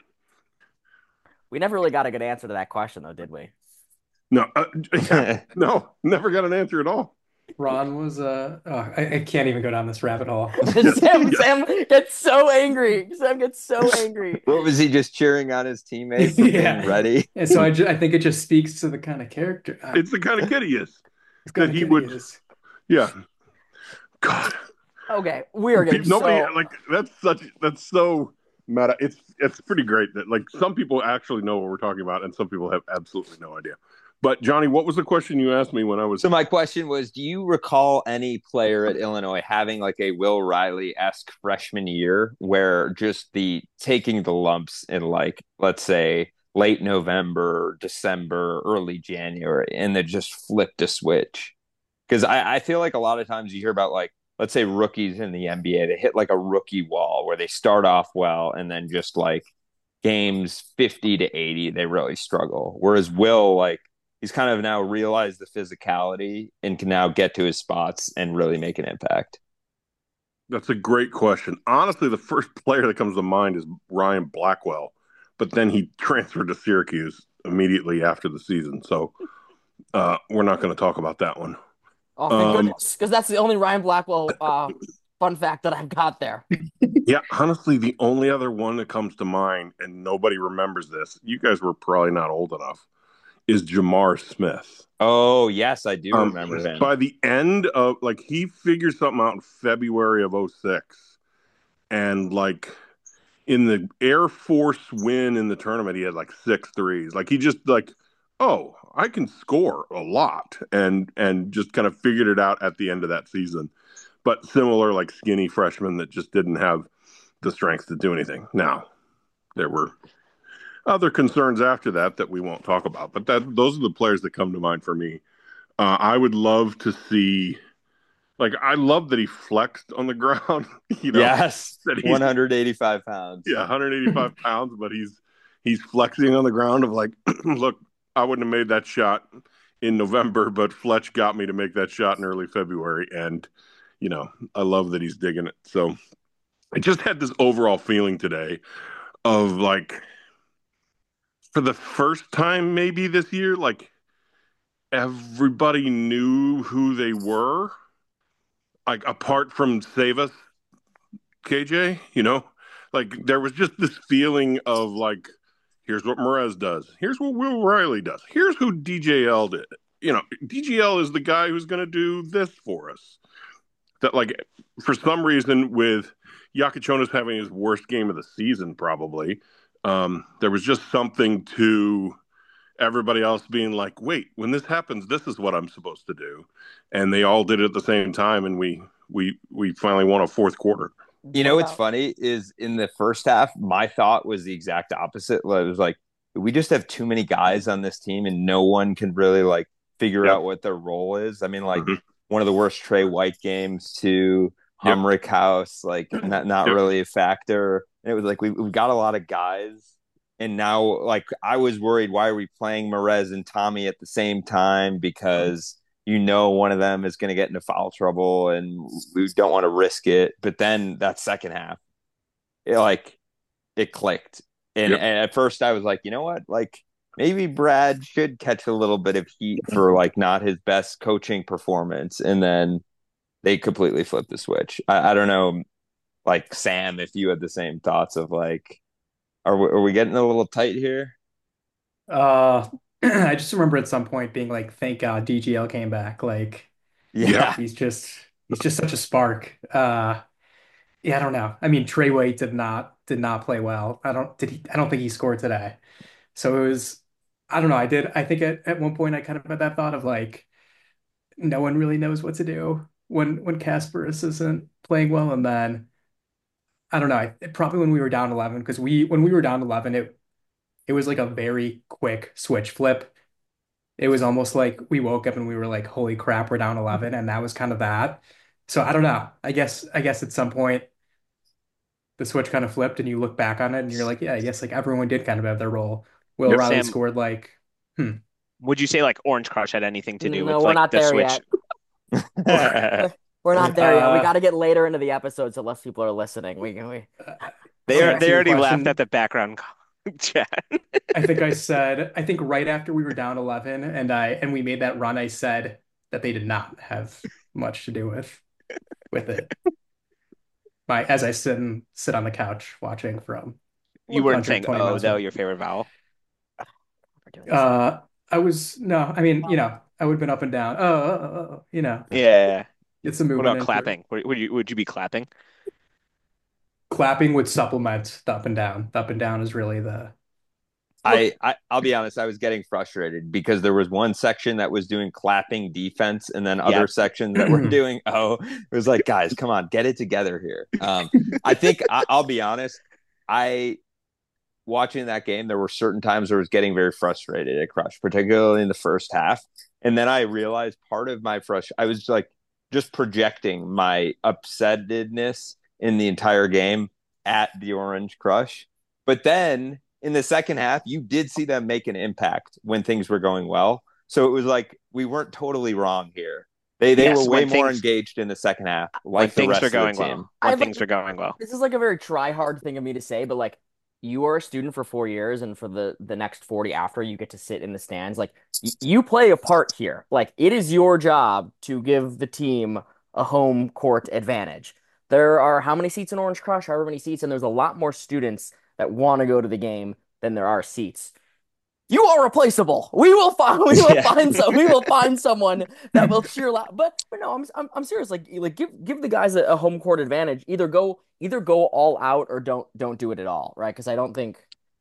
[SPEAKER 7] we never really got a good answer to that question, though, did we?
[SPEAKER 8] No, uh, yeah, no, never got an answer at all.
[SPEAKER 6] Ron was uh oh, I, I can't even go down this rabbit hole.
[SPEAKER 7] Sam, Sam gets so angry. Sam gets so angry.
[SPEAKER 9] What was he just cheering on his teammates for
[SPEAKER 6] Yeah.
[SPEAKER 9] being ready?
[SPEAKER 6] And so I, ju- I think it just speaks to the kind of character. uh,
[SPEAKER 8] It's the kind of kid he is.
[SPEAKER 6] it's kind
[SPEAKER 8] that
[SPEAKER 6] of
[SPEAKER 8] he
[SPEAKER 6] kid
[SPEAKER 8] would-
[SPEAKER 6] is.
[SPEAKER 8] Yeah. God.
[SPEAKER 7] Okay, we are getting
[SPEAKER 8] Nobody
[SPEAKER 7] so.
[SPEAKER 8] like that's such that's so meta. It's it's pretty great that like some people actually know what we're talking about, and some people have absolutely no idea. But Johnny, what was the question you asked me when I was?
[SPEAKER 9] So my question was, do you recall any player at Illinois having like a Will Riley-esque freshman year where just the taking the lumps in like, let's say, late November, December, early January, and then just flipped a switch? Because I, I feel like a lot of times you hear about like, let's say rookies in the N B A, they hit like a rookie wall where they start off well and then just like games fifty to eighty, they really struggle. Whereas Will, like, he's kind of now realized the physicality and can now get to his spots and really make an impact.
[SPEAKER 8] That's a great question. Honestly, the first player that comes to mind is Ryan Blackwell, but then he transferred to Syracuse immediately after the season. So uh, we're not going to talk about that one.
[SPEAKER 7] Oh, thank
[SPEAKER 8] Um,
[SPEAKER 7] goodness, because that's the only Ryan Blackwell uh, fun fact that I've got there.
[SPEAKER 8] Yeah, honestly, the only other one that comes to mind, and nobody remembers this, you guys were probably not old enough, is Jamar Smith.
[SPEAKER 9] Oh, yes, I do
[SPEAKER 8] Um,
[SPEAKER 9] remember him.
[SPEAKER 8] by the end of, like, he figured something out in February of oh six, and, like, in the Air Force win in the tournament, he had, like, six threes. Like, he just, like, oh, I can score a lot, and and just kind of figured it out at the end of that season. But similar, like, skinny freshmen that just didn't have the strength to do anything. Now, there were other concerns after that that we won't talk about, but that those are the players that come to mind for me. Uh, I would love to see, like, I love that he flexed on the ground. You know,
[SPEAKER 9] Yes,
[SPEAKER 8] that he's,
[SPEAKER 9] one hundred eighty-five pounds.
[SPEAKER 8] yeah, one hundred eighty-five pounds, but he's he's flexing on the ground of like, look, I wouldn't have made that shot in November, but Fletch got me to make that shot in early February, and you know, I love that he's digging it. So I just had this overall feeling today of like, for the first time maybe this year, like everybody knew who they were, like apart from Save Us, K J, you know, like there was just this feeling of like, here's what Merez does. Here's what Will Riley does. Here's who D J L did. You know, D J L is the guy who's going to do this for us. That, like, for some reason, with Yakichonis having his worst game of the season, probably, um, there was just something to everybody else being like, wait, when this happens, this is what I'm supposed to do. And they all did it at the same time, and we we we finally won a fourth quarter.
[SPEAKER 9] You know what's funny is in the first half, my thought was the exact opposite. It was like, we just have too many guys on this team, and no one can really, like, figure
[SPEAKER 8] Yep.
[SPEAKER 9] out what their role is. I mean, like,
[SPEAKER 8] Mhm.
[SPEAKER 9] one of the worst Trey White games to
[SPEAKER 8] Yep.
[SPEAKER 9] Humrick House, like not not
[SPEAKER 8] Yep.
[SPEAKER 9] really a factor. And it was like we we got a lot of guys, and now like I was worried, why are we playing Merez and Tommy at the same time? Because you know one of them is going to get into foul trouble, and we don't want to risk it. But then that second half, it like it clicked, and,
[SPEAKER 8] Yep.
[SPEAKER 9] and at first I was like, you know what, like. Maybe Brad should catch a little bit of heat for like not his best coaching performance, and then they completely flipped the switch. I, I don't know, like Sam, if you had the same thoughts of like, are we, are we getting a little tight here?
[SPEAKER 6] Uh, I just remember at some point being like, thank God D G L came back. Like,
[SPEAKER 9] Yeah,
[SPEAKER 6] he's just he's just such a spark. Uh, yeah, I don't know. I mean, Trey White did not did not play well. I don't did he I don't think he scored today. So it was, I don't know. I did. I think at, at one point I kind of had that thought of like, no one really knows what to do when when Kasparis isn't playing well. And then I don't know. I, probably when we were down eleven, because we when we were down eleven, it it was like a very quick switch flip. It was almost like we woke up and we were like, holy crap, we're down eleven, and that was kind of that. So I don't know. I guess I guess at some point the switch kind of flipped and you look back on it and you're like, yeah, I guess like everyone did kind of have their role. Will
[SPEAKER 8] Yep.
[SPEAKER 6] Riley
[SPEAKER 10] Sam,
[SPEAKER 6] scored like, hmm.
[SPEAKER 10] would you say like Orange Crush had anything to do
[SPEAKER 7] No,
[SPEAKER 10] with
[SPEAKER 7] we're
[SPEAKER 10] like
[SPEAKER 7] not
[SPEAKER 10] the
[SPEAKER 7] there
[SPEAKER 10] switch?
[SPEAKER 7] yet. We're not there yet. We
[SPEAKER 6] Uh,
[SPEAKER 7] got to get later into the episodes unless people are listening. We we
[SPEAKER 10] They
[SPEAKER 6] to
[SPEAKER 10] are,
[SPEAKER 6] answer
[SPEAKER 10] they
[SPEAKER 6] your
[SPEAKER 10] already laughed
[SPEAKER 6] question,
[SPEAKER 10] at the background chat.
[SPEAKER 6] I think I said, I think right after we were down eleven and I and we made that run, I said that they did not have much to do with with it. My as I sit and sit on the couch watching from
[SPEAKER 10] You weren't saying
[SPEAKER 6] one hundred twenty
[SPEAKER 10] oh
[SPEAKER 6] miles
[SPEAKER 10] though,
[SPEAKER 6] away.
[SPEAKER 10] your favorite vowel.
[SPEAKER 7] we're doing this.
[SPEAKER 6] Uh, I was no, I mean, you know, I would have been up and down. Oh, oh, oh, oh, you know,
[SPEAKER 10] Yeah.
[SPEAKER 6] get some
[SPEAKER 10] What
[SPEAKER 6] movement
[SPEAKER 10] about
[SPEAKER 6] into it.
[SPEAKER 10] clapping? Would, would you would you be clapping?
[SPEAKER 6] Clapping would supplement the up and down. The up and down is really the
[SPEAKER 9] I, I I'll be honest, I was getting frustrated because there was one section that was doing clapping defense, and then other
[SPEAKER 10] Yep.
[SPEAKER 9] sections that were doing oh. It was like, guys, come on, get it together here. Um, I think I, I'll be honest, I watching that game, there were certain times where I was getting very frustrated at Crush, particularly in the first half. And then I realized part of my frustration, I was like just projecting my upsetness in the entire game at the Orange Crush. But then in the second half, you did see them make an impact when things were going well. So it was like we weren't totally wrong here. They they
[SPEAKER 10] Yes,
[SPEAKER 9] were way
[SPEAKER 10] when
[SPEAKER 9] more
[SPEAKER 10] things-
[SPEAKER 9] engaged in the second half,
[SPEAKER 10] When
[SPEAKER 9] like the
[SPEAKER 10] things
[SPEAKER 9] rest
[SPEAKER 10] are
[SPEAKER 9] of the
[SPEAKER 10] going
[SPEAKER 9] team.
[SPEAKER 10] well.
[SPEAKER 7] I
[SPEAKER 10] When
[SPEAKER 7] have, like-
[SPEAKER 10] things are going well.
[SPEAKER 7] This is like a very try hard thing of me to say, but like you are a student for four years, and for the the next forty after, you get to sit in the stands. Like y- you play a part here. Like it is your job to give the team a home court advantage. The There are how many seats in Orange Crush? However many seats, and there's a lot more students that want to go to the game than there are seats. You are replaceable. We will find. We will yeah. find some. We will find someone that will cheer loud. But, but no, I'm, I'm I'm serious. Like like give give the guys a, a home court advantage. Either go either go all out or don't don't do it at all. Right? Because I don't think,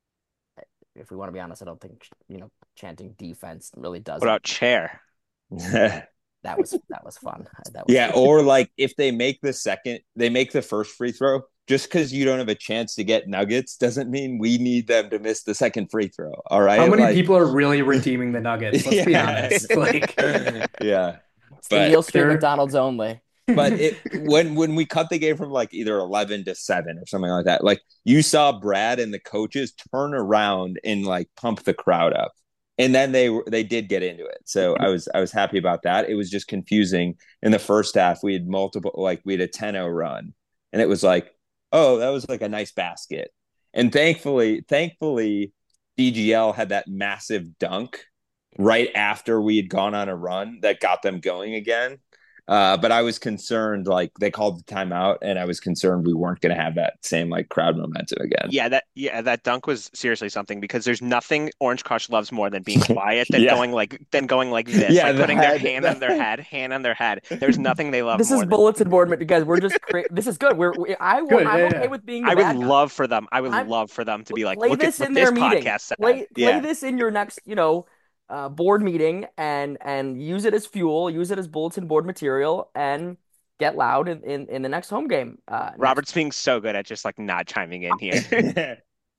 [SPEAKER 7] if we want to be honest, I don't think you know chanting defense really does.
[SPEAKER 10] What about chair?
[SPEAKER 7] That was that was fun. That was
[SPEAKER 9] yeah,
[SPEAKER 7] fun.
[SPEAKER 9] Or like if they make the second, they make the first free throw. Just because you don't have a chance to get Nuggets doesn't mean we need them to miss the second free throw. All right.
[SPEAKER 6] How many
[SPEAKER 9] like,
[SPEAKER 6] people are really redeeming the Nuggets? Let's
[SPEAKER 9] yeah.
[SPEAKER 6] be honest. Like,
[SPEAKER 9] yeah,
[SPEAKER 7] it's the Neil Street McDonald's only.
[SPEAKER 9] But it, when when we cut the game from like either eleven to seven or something like that, like you saw Brad and the coaches turn around and like pump the crowd up, and then they they did get into it. So I was I was happy about that. It was just confusing in the first half. We had multiple like we had a ten oh run, and it was like, oh, that was like a nice basket. And thankfully, thankfully, D G L had that massive dunk right after we had gone on a run that got them going again. Uh, but I was concerned, like they called the timeout, and I was concerned we weren't going to have that same like crowd momentum again.
[SPEAKER 10] Yeah, that yeah that dunk was seriously something because there's nothing Orange Crush loves more than being quiet than
[SPEAKER 9] yeah.
[SPEAKER 10] going like than going like this,
[SPEAKER 9] yeah,
[SPEAKER 10] like
[SPEAKER 9] the
[SPEAKER 10] putting
[SPEAKER 9] head,
[SPEAKER 10] their hand on their head, hand on their head. There's nothing they love.
[SPEAKER 7] This
[SPEAKER 10] more
[SPEAKER 7] is
[SPEAKER 10] than...
[SPEAKER 7] bulletin board, guys. We're just cra- this is good. We're we, I
[SPEAKER 6] Good,
[SPEAKER 7] I'm
[SPEAKER 6] yeah,
[SPEAKER 7] okay
[SPEAKER 6] yeah.
[SPEAKER 7] with being. The
[SPEAKER 10] I would
[SPEAKER 7] bad guy.
[SPEAKER 10] love for them. I would
[SPEAKER 7] I'm,
[SPEAKER 10] love for them to be like,
[SPEAKER 7] play
[SPEAKER 10] look
[SPEAKER 7] this
[SPEAKER 10] at
[SPEAKER 7] in
[SPEAKER 10] what
[SPEAKER 7] their
[SPEAKER 10] this
[SPEAKER 7] meeting.
[SPEAKER 10] podcast said.
[SPEAKER 7] Play,
[SPEAKER 10] yeah.
[SPEAKER 7] play this in your next, you know, uh, board meeting, and and use it as fuel. Use it as bulletin board material, and get loud in, in, in the next home game. Uh,
[SPEAKER 10] Robert's
[SPEAKER 7] next...
[SPEAKER 10] being so good at just like not chiming in here.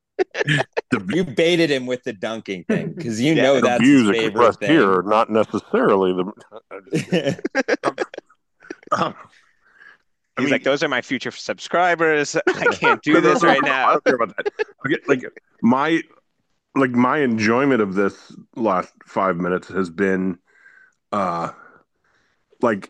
[SPEAKER 9] You baited him with the dunking thing because you
[SPEAKER 8] yeah,
[SPEAKER 9] know that's his
[SPEAKER 8] views
[SPEAKER 9] favorite
[SPEAKER 8] expressed
[SPEAKER 9] thing.
[SPEAKER 8] Here, not necessarily the. um,
[SPEAKER 10] He's
[SPEAKER 8] mean,
[SPEAKER 10] like, those are my future subscribers. I can't do this right now.
[SPEAKER 8] I don't care about that. Okay, like my, like my enjoyment of this last five minutes has been, uh, like.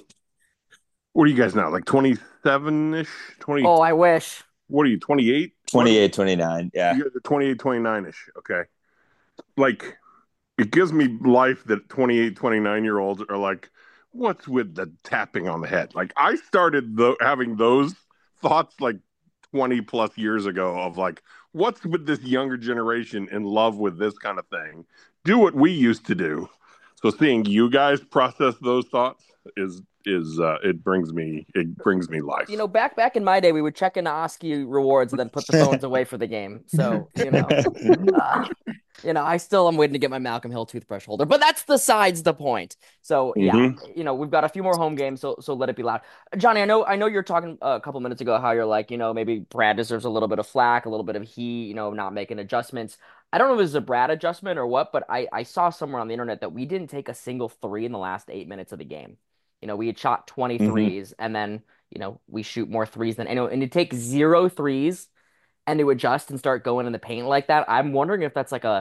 [SPEAKER 8] What are you guys now? Like twenty-seven-ish? twenty
[SPEAKER 7] Oh, I wish.
[SPEAKER 8] What are you, twenty-eight?
[SPEAKER 9] twenty-eight, twenty-nine, yeah.
[SPEAKER 8] You guys are twenty-eight, twenty-nine-ish, okay. Like, it gives me life that twenty-eight, twenty-nine-year-olds are like, what's with the tapping on the head? Like, I started the, having those thoughts like twenty-plus years ago of like, what's with this younger generation in love with this kind of thing? Do what we used to do. So seeing you guys process those thoughts is is uh, it brings me it brings me life.
[SPEAKER 7] You know, back back in my day, we would check into Oski rewards and then put the phones away for the game. So you know, uh, you know, I still am waiting to get my Malcolm Hill toothbrush holder, but that's besides the point. So yeah, mm-hmm. you know, we've got a few more home games, so so let it be loud. Johnny, I know I know you're talking a couple minutes ago how you're like, you know, maybe Brad deserves a little bit of flack, a little bit of heat, you know, not making adjustments. I don't know if it was a Brad adjustment or what, but I, I saw somewhere on the internet that we didn't take a single three in the last eight minutes of the game. You know, we had shot twenty mm-hmm. threes, and then, you know, we shoot more threes than anyone. And to take zero threes and to adjust and start going in the paint like that, I'm wondering if that's like a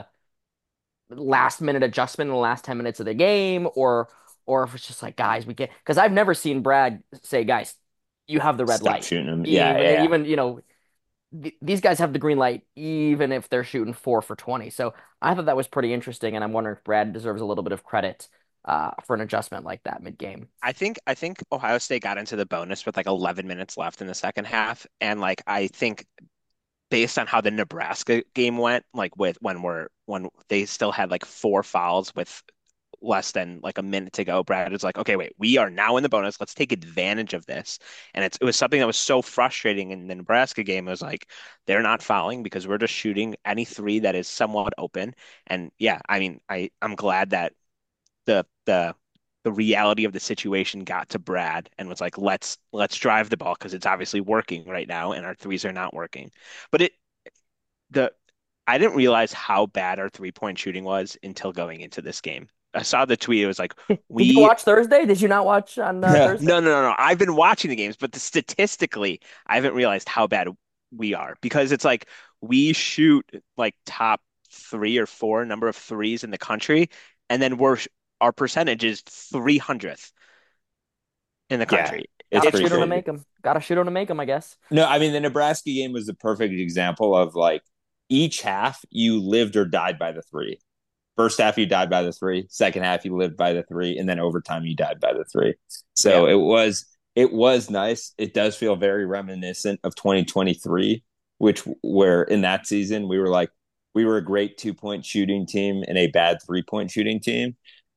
[SPEAKER 7] last minute adjustment in the last ten minutes of the game, or or if it's just like, guys, we get, because I've never seen Brad say, guys, you have the red
[SPEAKER 9] Stop
[SPEAKER 7] light.
[SPEAKER 9] shooting them. Yeah,
[SPEAKER 7] even,
[SPEAKER 9] yeah.
[SPEAKER 7] even, you know, these guys have the green light even if they're shooting four for twenty. So I thought that was pretty interesting, and I'm wondering if Brad deserves a little bit of credit uh, for an adjustment like that mid-game.
[SPEAKER 10] I think I think Ohio State got into the bonus with like eleven minutes left in the second half, and like I think based on how the Nebraska game went, like with when we're when they still had like four fouls with less than like a minute to go, Brad is like, okay, wait, we are now in the bonus. Let's take advantage of this. And it's, it was something that was so frustrating in the Nebraska game. It was like, they're not fouling because we're just shooting any three that is somewhat open. And yeah, I mean, I, I'm glad that the, the, the reality of the situation got to Brad and was like, let's, let's drive the ball because it's obviously working right now and our threes are not working. But it, the, I didn't realize how bad our three point shooting was until going into this game. I saw the tweet. It was like, we
[SPEAKER 7] Did you watch Thursday? Did you not watch on uh,
[SPEAKER 10] yeah.
[SPEAKER 7] Thursday?
[SPEAKER 10] No, no, no, no. I've been watching the games, but the, statistically, I haven't realized how bad we are because it's like we shoot like top three or four number of threes in the country, and then we're our percentage is three hundredth in the country.
[SPEAKER 9] Yeah,
[SPEAKER 7] Gotta shoot them to make them. Gotta shoot them to make them, I guess.
[SPEAKER 9] No, I mean the Nebraska game was the perfect example of like each half you lived or died by the three. First half, you died by the three. Second half, you lived by the three. And then overtime, you died by the three. So yeah. it was it was nice. It does feel very reminiscent of twenty twenty-three, which where in that season we were like, we were a great two point shooting team and a bad three point shooting team.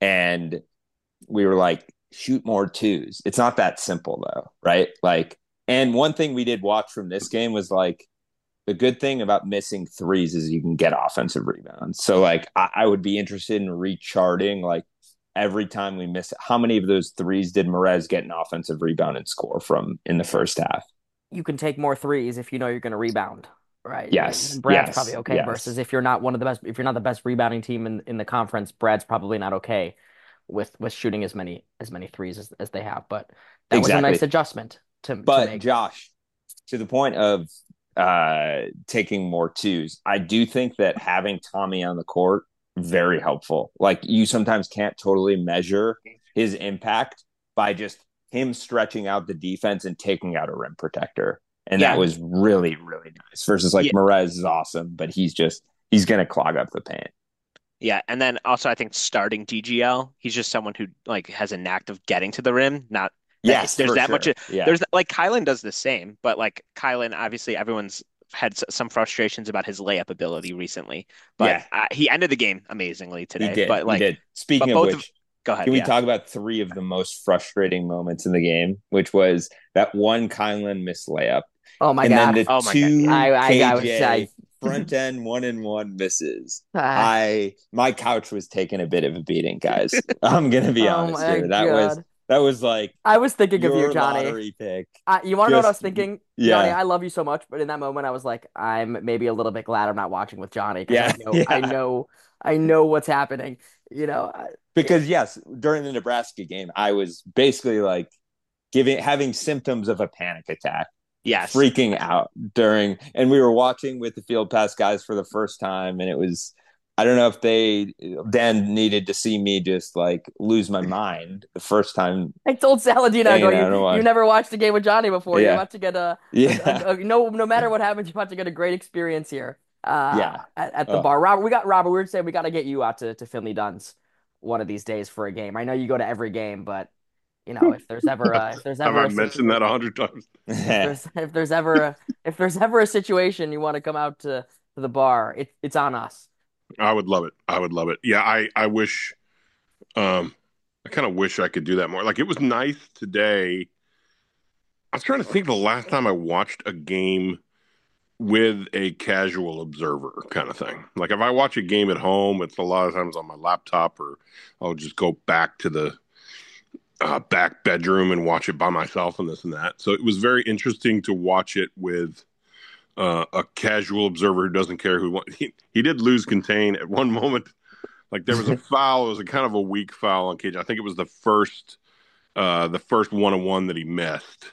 [SPEAKER 9] And we were like, shoot more twos. It's not that simple though, right? Like, and one thing we did watch from this game was like, the good thing about missing threes is you can get offensive rebounds. So like, I, I would be interested in recharting like every time we miss it. How many of those threes did Merez get an offensive rebound and score from in the first half?
[SPEAKER 7] You can take more threes if you know you're going to rebound, right?
[SPEAKER 9] Yes.
[SPEAKER 7] And Brad's
[SPEAKER 9] yes,
[SPEAKER 7] probably okay
[SPEAKER 9] yes.
[SPEAKER 7] versus if you're not one of the best, if you're not the best rebounding team in, in the conference, Brad's probably not okay with with shooting as many as many threes as, as they have. But that
[SPEAKER 9] Exactly.
[SPEAKER 7] was a nice adjustment to,
[SPEAKER 9] But
[SPEAKER 7] to make.
[SPEAKER 9] Josh, to the point of uh, taking more twos, I do think that having Tommy on the court very helpful. Like you sometimes can't totally measure his impact by just him stretching out the defense and taking out a rim protector. And
[SPEAKER 10] Yeah.
[SPEAKER 9] that was really, really nice. Versus like
[SPEAKER 10] Yeah.
[SPEAKER 9] Merez is awesome, but he's just he's gonna clog up the paint.
[SPEAKER 10] Yeah, and then also I think starting D G L, he's just someone who like has a knack of getting to the rim. Not that
[SPEAKER 9] Yes,
[SPEAKER 10] there's
[SPEAKER 9] for
[SPEAKER 10] that
[SPEAKER 9] sure.
[SPEAKER 10] much.
[SPEAKER 9] Yeah.
[SPEAKER 10] There's like Kylan does the same, but like Kylan, obviously everyone's had s- some frustrations about his layup ability recently, but
[SPEAKER 9] Yeah.
[SPEAKER 10] uh, he ended the game amazingly
[SPEAKER 9] He
[SPEAKER 10] today.
[SPEAKER 9] did.
[SPEAKER 10] But like,
[SPEAKER 9] he did. Speaking
[SPEAKER 10] but
[SPEAKER 9] of
[SPEAKER 10] both
[SPEAKER 9] which,
[SPEAKER 10] of go ahead.
[SPEAKER 9] can we
[SPEAKER 10] Yeah.
[SPEAKER 9] talk about three of the most frustrating moments in the game, which was that one Kylan missed layup,
[SPEAKER 7] Oh my
[SPEAKER 9] and
[SPEAKER 7] God.
[SPEAKER 9] then the
[SPEAKER 10] Oh my God,
[SPEAKER 9] two
[SPEAKER 10] yeah.
[SPEAKER 7] I- I- I was-
[SPEAKER 9] K J
[SPEAKER 7] I-
[SPEAKER 9] front end one and one misses.
[SPEAKER 7] Ah.
[SPEAKER 9] I my couch was taking a bit of a beating, guys. I'm gonna be
[SPEAKER 7] Oh
[SPEAKER 9] honest
[SPEAKER 7] my
[SPEAKER 9] here. That was
[SPEAKER 7] God.
[SPEAKER 9] that was like
[SPEAKER 7] I was thinking of
[SPEAKER 9] your
[SPEAKER 7] you, Johnny.
[SPEAKER 9] lottery pick.
[SPEAKER 7] I, you want to know what I was
[SPEAKER 9] Just-
[SPEAKER 7] thinking?
[SPEAKER 9] yeah.
[SPEAKER 7] Johnny, I love you so much, but in that moment I was like, I'm maybe a little bit glad I'm not watching with Johnny because
[SPEAKER 9] Yeah,
[SPEAKER 7] I know, I
[SPEAKER 9] yeah.
[SPEAKER 7] know, I know what's happening. You know, I-
[SPEAKER 9] Because yes, during the Nebraska game, I was basically like giving having symptoms of a panic attack.
[SPEAKER 10] Yes.
[SPEAKER 9] Freaking out during, and we were watching with the Field Pass guys for the first time, and it was, I don't know if they Dan needed to see me just like lose my mind the first time.
[SPEAKER 7] I told Saladino, I
[SPEAKER 9] Hanging
[SPEAKER 7] go,
[SPEAKER 9] out and
[SPEAKER 7] you,
[SPEAKER 9] watch-
[SPEAKER 7] you never watched a game with Johnny before. You're
[SPEAKER 9] Yeah.
[SPEAKER 7] about to get a,
[SPEAKER 9] Yeah.
[SPEAKER 7] a, a- no, no matter what happens, you're about to get a great experience here. Uh,
[SPEAKER 9] Yeah.
[SPEAKER 7] at, at the
[SPEAKER 9] Oh.
[SPEAKER 7] bar. Robert, we got Robert. We were saying we got to get you out to, to Finley Dunn's one of these days for a game. I know you go to every game, but you know if there's ever a, if there's
[SPEAKER 8] Have
[SPEAKER 7] ever
[SPEAKER 8] I
[SPEAKER 7] a
[SPEAKER 8] mentioned that a hundred times?
[SPEAKER 7] if there's, if there's ever a, if there's ever a situation you want to come out to, to the bar, it, it's on us.
[SPEAKER 8] I would love it. I would love it. Yeah, I, I wish um I kind of wish I could do that more. Like it was nice today. I was trying to think the last time I watched a game with a casual observer kind of thing. Like if I watch a game at home, it's a lot of times on my laptop or I'll just go back to the uh, back bedroom and watch it by myself and this and that. So it was very interesting to watch it with uh, a casual observer who doesn't care who won. He, he did lose contain at one moment. Like there was a foul. It was a kind of a weak foul on Cage. I think it was the first, uh, the first one on one that he missed,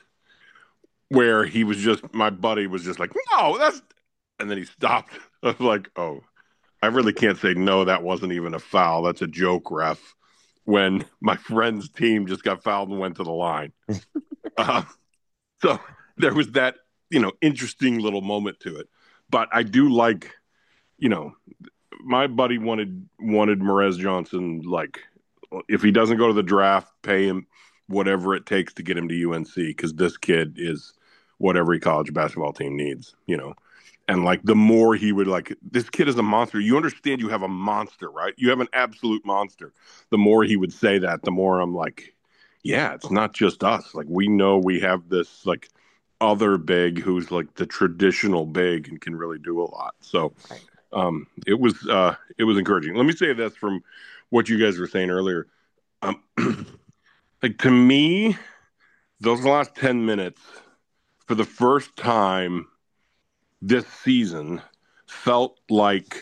[SPEAKER 8] where he was just my buddy was just like, no, that's, and then he stopped. I was like, oh, I really can't say no. That wasn't even a foul. That's a joke, ref. When my friend's team just got fouled and went to the line. uh, so there was that, you know, interesting little moment to it. But I do like, you know, my buddy wanted wanted Merez Johnson, like, if he doesn't go to the draft, pay him whatever it takes to get him to U N C, because this kid is what every college basketball team needs, you know. And like the more he would like, this kid is a monster. You understand you have a monster, right? You have an absolute monster. The more he would say that, the more I'm like, yeah, it's not just us. Like we know we have this like other big who's like the traditional big and can really do a lot. So um, it was uh, it was encouraging. Let me say this from what you guys were saying earlier. Um, like to me, those last ten minutes, for the first time this season, felt like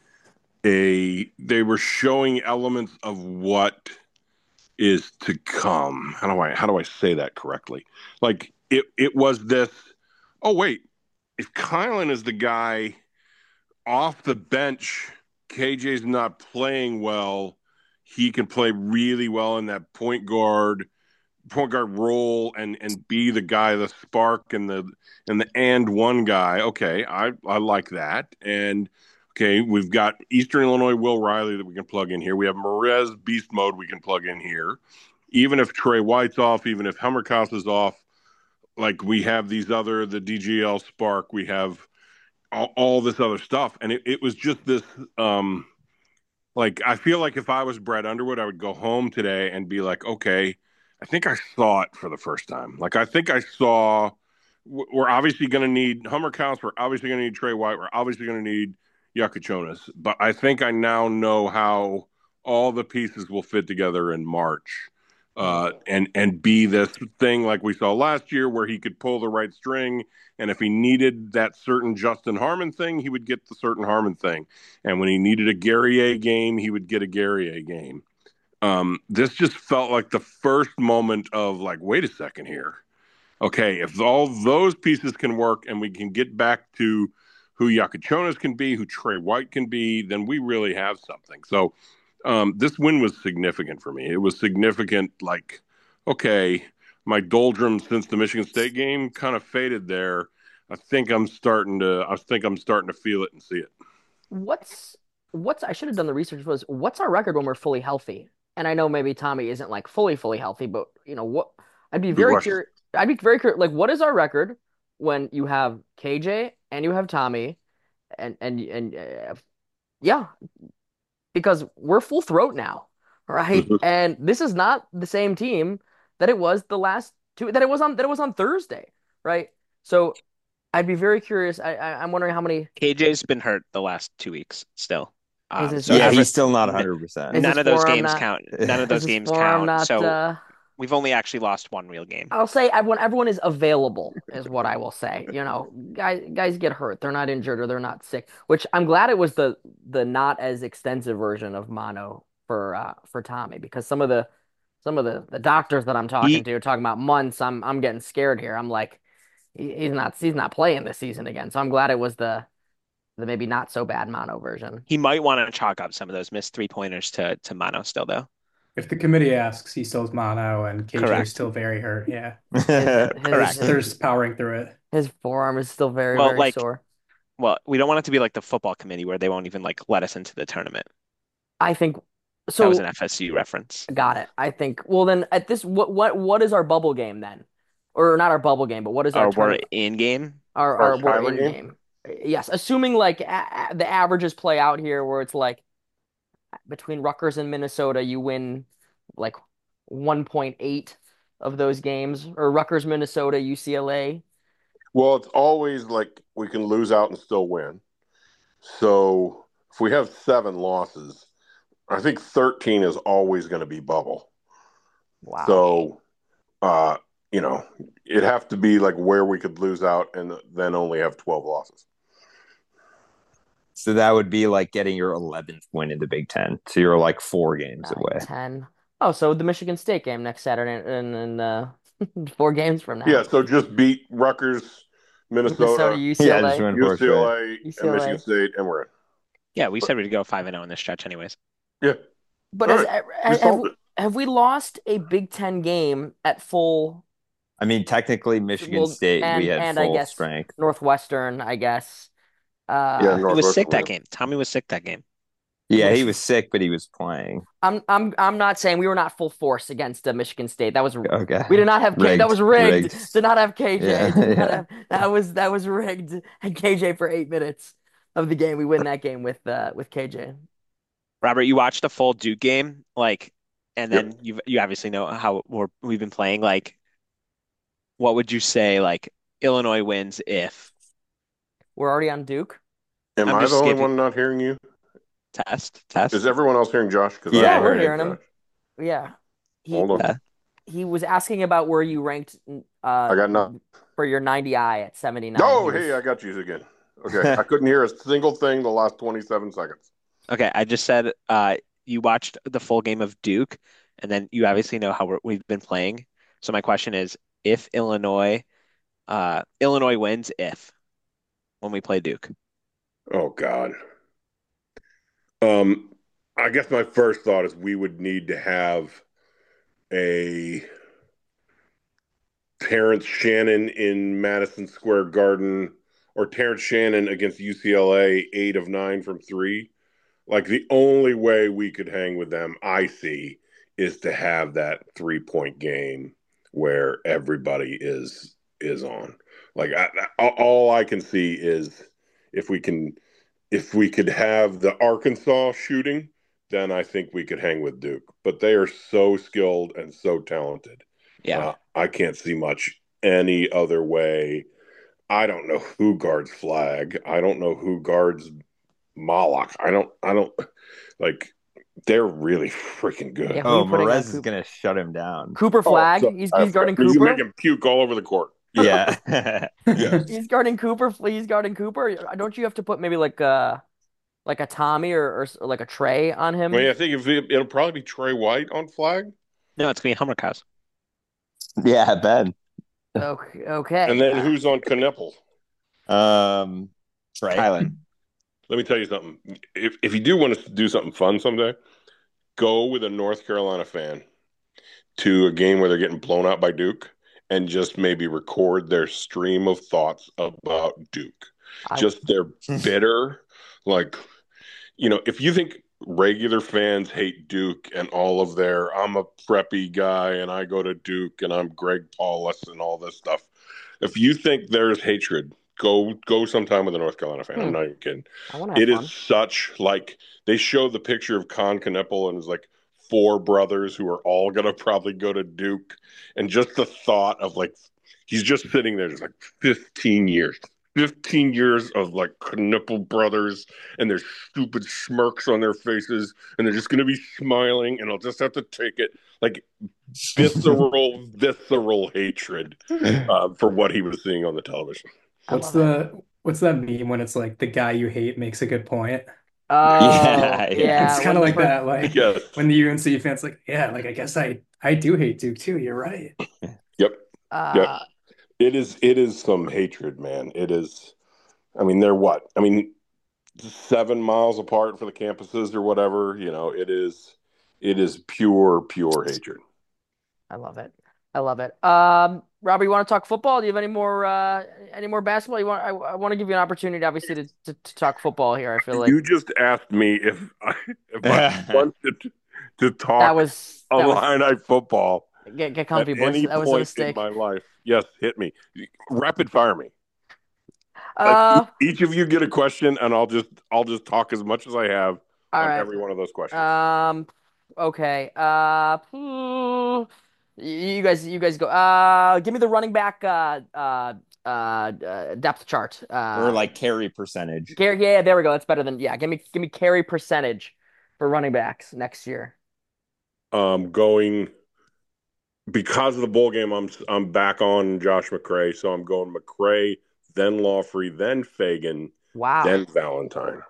[SPEAKER 8] a they were showing elements of what is to come. How do I how do I say that correctly? Like it it was this, oh wait, if Kylan is the guy off the bench, K J's not playing well, he can play really well in that point guard point guard role and and be the guy, the spark and the and the and one guy. Okay, I I like that. And okay, we've got Eastern Illinois Will Riley that we can plug in here. We have Merez beast mode we can plug in here. even if Trey White's off, even if Hammerkaus is off, like we have these other, the D G L Spark, we have all, all this other stuff. And it, it was just this, um, like, I feel like if I was Brett Underwood, I would go home today and be like, okay, I think I saw it for the first time. Like, I think I saw, we're obviously going to need Hammerkaus, we're obviously going to need Trey White, we're obviously going to need Jakubonis. But I think I now know how all the pieces will fit together in March. Uh, and and be this thing like we saw last year where he could pull the right string, and if he needed that certain Justin Harmon thing, he would get the certain Harmon thing, and when he needed a Guerrier game, he would get a Guerrier game. Um, this just felt like the first moment of like, wait a second here, okay, if all those pieces can work and we can get back to who Jakubonis can be, who Trey White can be, then we really have something. So. Um, this win was significant for me. It was significant, like, okay, my doldrums since the Michigan State game kind of faded there. I think I'm starting to I think I'm starting to feel it and see it.
[SPEAKER 7] What's what's I should have done the research was what's our record when we're fully healthy? And I know maybe Tommy isn't like fully, fully healthy, but you know what I'd be very curious. I'd be very curious, like, what is our record when you have K J and you have Tommy and and and uh, yeah. Because we're full throat now, right? And this is not the same team that it was the last two that it was on that it was on Thursday, right? So I'd be very curious. I, I I'm wondering how many
[SPEAKER 10] K J's been hurt the last two weeks still. Um,
[SPEAKER 7] his,
[SPEAKER 10] so
[SPEAKER 9] yeah,
[SPEAKER 10] every,
[SPEAKER 9] he's still not one hundred percent.
[SPEAKER 10] None of those games
[SPEAKER 7] not,
[SPEAKER 10] count. None of those games count. Not, so uh, we've only actually lost one real game.
[SPEAKER 7] I'll say when everyone is available is what I will say. You know, guys guys get hurt. They're not injured or they're not sick, which I'm glad it was the the not as extensive version of mono for uh, for Tommy, because some of the some of the, the doctors that I'm talking he, to are talking about months. I'm I'm getting scared here. I'm like, he, he's not he's not playing this season again. So I'm glad it was the the maybe not so bad mono version.
[SPEAKER 10] He might want to chalk up some of those missed three pointers to to mono still though.
[SPEAKER 6] If the committee asks, he still has mono, and K J is still very hurt. Yeah,
[SPEAKER 7] his, his,
[SPEAKER 6] they're just powering through it.
[SPEAKER 7] His forearm is still very,
[SPEAKER 10] well,
[SPEAKER 7] very
[SPEAKER 10] like,
[SPEAKER 7] sore.
[SPEAKER 10] Well, we don't want it to be like the football committee where they won't even like let us into the tournament.
[SPEAKER 7] I think so.
[SPEAKER 10] That was an F S U reference.
[SPEAKER 7] Got it. I think. Well, then at this, what what what is our bubble game then, or not our bubble game, but what is our,
[SPEAKER 10] our we're in game?
[SPEAKER 7] Our our, our we're in game. game. Yes, assuming like a, a, the averages play out here, where it's like between Rutgers and Minnesota, you win like one point eight of those games, or Rutgers, Minnesota, U C L A.
[SPEAKER 8] Well, it's always like we can lose out and still win. So if we have seven losses, I think thirteen is always going to be bubble.
[SPEAKER 7] Wow.
[SPEAKER 8] So, uh, you know, it'd have to be like where we could lose out and then only have twelve losses.
[SPEAKER 9] So that would be like getting your eleventh win in the Big Ten. So you're like four games
[SPEAKER 7] Nine,
[SPEAKER 9] away.
[SPEAKER 7] ten. Oh, so the Michigan State game next Saturday and, and uh, four games from now.
[SPEAKER 8] Yeah, so just beat Rutgers, Minnesota,
[SPEAKER 7] Minnesota U C L A,
[SPEAKER 8] yeah, U C L A, U C L A, and Michigan State, and we're in.
[SPEAKER 10] Yeah, we said we'd go five and zero in this stretch, anyways.
[SPEAKER 8] Yeah,
[SPEAKER 7] but has, right. have, have, have we lost a Big Ten game at full?
[SPEAKER 9] I mean, technically, Michigan well, State
[SPEAKER 7] and,
[SPEAKER 9] we had
[SPEAKER 7] and
[SPEAKER 9] full
[SPEAKER 7] I guess
[SPEAKER 9] strength.
[SPEAKER 7] Northwestern, I guess. Uh,
[SPEAKER 8] yeah,
[SPEAKER 10] he was sick that game. Tommy was sick that game.
[SPEAKER 9] Yeah, he was sick, but he was playing.
[SPEAKER 7] I'm I'm I'm not saying we were not full force against uh, Michigan State. That was
[SPEAKER 9] okay.
[SPEAKER 7] We did not have K,
[SPEAKER 9] rigged.
[SPEAKER 7] that was rigged.
[SPEAKER 9] rigged.
[SPEAKER 7] Did not have K J.
[SPEAKER 9] Yeah,
[SPEAKER 7] did
[SPEAKER 9] yeah.
[SPEAKER 7] not have, that was that was rigged. And K J for eight minutes of the game. We win that game with uh, with K J.
[SPEAKER 10] Robert, you watched the full Duke game, like, and then
[SPEAKER 8] yep.
[SPEAKER 10] you you obviously know how we're, we've been playing. Like, what would you say? Like, Illinois wins if
[SPEAKER 7] we're already on Duke.
[SPEAKER 8] Am
[SPEAKER 10] I'm
[SPEAKER 8] I the
[SPEAKER 10] skipping.
[SPEAKER 8] only one not hearing you?
[SPEAKER 10] Test, test.
[SPEAKER 8] Is everyone else hearing Josh?
[SPEAKER 7] Yeah,
[SPEAKER 8] I
[SPEAKER 7] we're hearing him. Josh. Yeah.
[SPEAKER 8] He, Hold on.
[SPEAKER 7] He was asking about where you ranked. Uh,
[SPEAKER 8] I got nothing
[SPEAKER 7] for your ninety I at seventy-nine.
[SPEAKER 8] Oh,
[SPEAKER 7] was...
[SPEAKER 8] hey, I got you again. Okay, I couldn't hear a single thing the last twenty-seven seconds.
[SPEAKER 10] Okay, I just said uh, you watched the full game of Duke, and then you obviously know how we're, we've been playing. So my question is, if Illinois, uh, Illinois wins, if when we play Duke.
[SPEAKER 8] Oh God. Um, I guess my first thought is we would need to have a Terrence Shannon in Madison Square Garden or Terrence Shannon against U C L A, eight of nine from three. Like the only way we could hang with them, I see, is to have that three point game where everybody is is on. Like I, I, all I can see is if we can, if we could have the Arkansas shooting, then I think we could hang with Duke. But they are so skilled and so talented.
[SPEAKER 10] Yeah,
[SPEAKER 8] uh, I can't see much any other way. I don't know who guards Flag. I don't know who guards Moloch. I don't. I don't like. They're really freaking good.
[SPEAKER 7] Yeah, who
[SPEAKER 9] Oh,
[SPEAKER 7] you putting on
[SPEAKER 9] Morez is
[SPEAKER 7] Cooper?
[SPEAKER 9] gonna shut him down.
[SPEAKER 7] Cooper Flag.
[SPEAKER 8] Oh, so-
[SPEAKER 7] he's,
[SPEAKER 8] I
[SPEAKER 7] he's guarding
[SPEAKER 8] forgot. He's
[SPEAKER 7] Cooper.
[SPEAKER 8] making puke all over the court.
[SPEAKER 9] Yeah.
[SPEAKER 8] Yeah.
[SPEAKER 7] He's guarding Cooper. He's guarding Cooper. Don't you have to put maybe like a like a Tommy or, or, or like a Trey on him?
[SPEAKER 8] I mean, I think if it, it'll probably be Trey White on Flag,
[SPEAKER 10] no, it's gonna be Hummerkaus.
[SPEAKER 9] Yeah, Ben.
[SPEAKER 7] Okay. Okay.
[SPEAKER 8] and then
[SPEAKER 7] Uh,
[SPEAKER 8] who's on Knippel?
[SPEAKER 9] Um, Trey.
[SPEAKER 10] Kylan.
[SPEAKER 8] Let me tell you something. If if you do want to do something fun someday, go with a North Carolina fan to a game where they're getting blown out by Duke, and just maybe record their stream of thoughts about Duke.
[SPEAKER 7] I-
[SPEAKER 8] Just their bitter, like, you know, if you think regular fans hate Duke and all of their, I'm a preppy guy and I go to Duke and I'm Greg Paulus and all this stuff. If you think there's hatred, go go sometime with a North Carolina fan.
[SPEAKER 7] Hmm.
[SPEAKER 8] I'm not even kidding.
[SPEAKER 7] I want to have
[SPEAKER 8] It
[SPEAKER 7] fun.
[SPEAKER 8] is such, like, they show the picture of Con Knippel and it's like four brothers who are all going to probably go to Duke. And just the thought of, like, he's just sitting there just like fifteen years. fifteen years of like Knippel brothers and their stupid smirks on their faces, and they're just going to be smiling, and I'll just have to take it. Like visceral, visceral hatred uh, for what he was seeing on the television.
[SPEAKER 7] I
[SPEAKER 6] What's
[SPEAKER 7] love
[SPEAKER 6] the what's that meme when it's like the guy you hate makes a good point?
[SPEAKER 7] Oh,
[SPEAKER 9] Yeah,
[SPEAKER 7] yeah.
[SPEAKER 9] yeah.
[SPEAKER 6] It's kind of
[SPEAKER 7] when
[SPEAKER 6] like
[SPEAKER 7] the-
[SPEAKER 6] that. Like
[SPEAKER 8] Yes.
[SPEAKER 6] when the U N C fans like, yeah, like I guess I I do hate Duke too. You're right.
[SPEAKER 8] Yep.
[SPEAKER 7] Uh,
[SPEAKER 8] Yep. It is. It is some hatred, man. It is. I mean, they're what? I mean, seven miles apart for the campuses or whatever. You know, it is. It is pure, pure hatred.
[SPEAKER 7] I love it. I love it. Um, Robert, you want to talk football? Do you have any more uh, any more basketball? You want? I, I want to give you an opportunity, obviously, to, to, to talk football here. I feel like
[SPEAKER 8] You just asked me if I, if I wanted to talk
[SPEAKER 7] that was that was
[SPEAKER 8] Illini football
[SPEAKER 7] get get
[SPEAKER 8] at
[SPEAKER 7] comfy, boys.
[SPEAKER 8] any
[SPEAKER 7] That was a
[SPEAKER 8] point
[SPEAKER 7] mistake.
[SPEAKER 8] in my life. Yes, hit me. Rapid fire me. Like,
[SPEAKER 7] Uh,
[SPEAKER 8] e- each of you get a question, and I'll just I'll just talk as much as I have
[SPEAKER 7] all
[SPEAKER 8] on
[SPEAKER 7] right.
[SPEAKER 8] every one of those questions.
[SPEAKER 7] Um, okay. Uh, hmm, you guys, you guys go. Uh, give me the running back uh uh uh, uh depth chart. Uh,
[SPEAKER 9] Or like carry percentage.
[SPEAKER 7] Carry, yeah, there we go. That's better than yeah. Give me give me carry percentage for running backs next year.
[SPEAKER 8] Um, going because of the bowl game, I'm I'm back on Josh McCray, so I'm going McCray, then Lawfrey, then Fagan,
[SPEAKER 7] Wow.
[SPEAKER 8] then Valentine.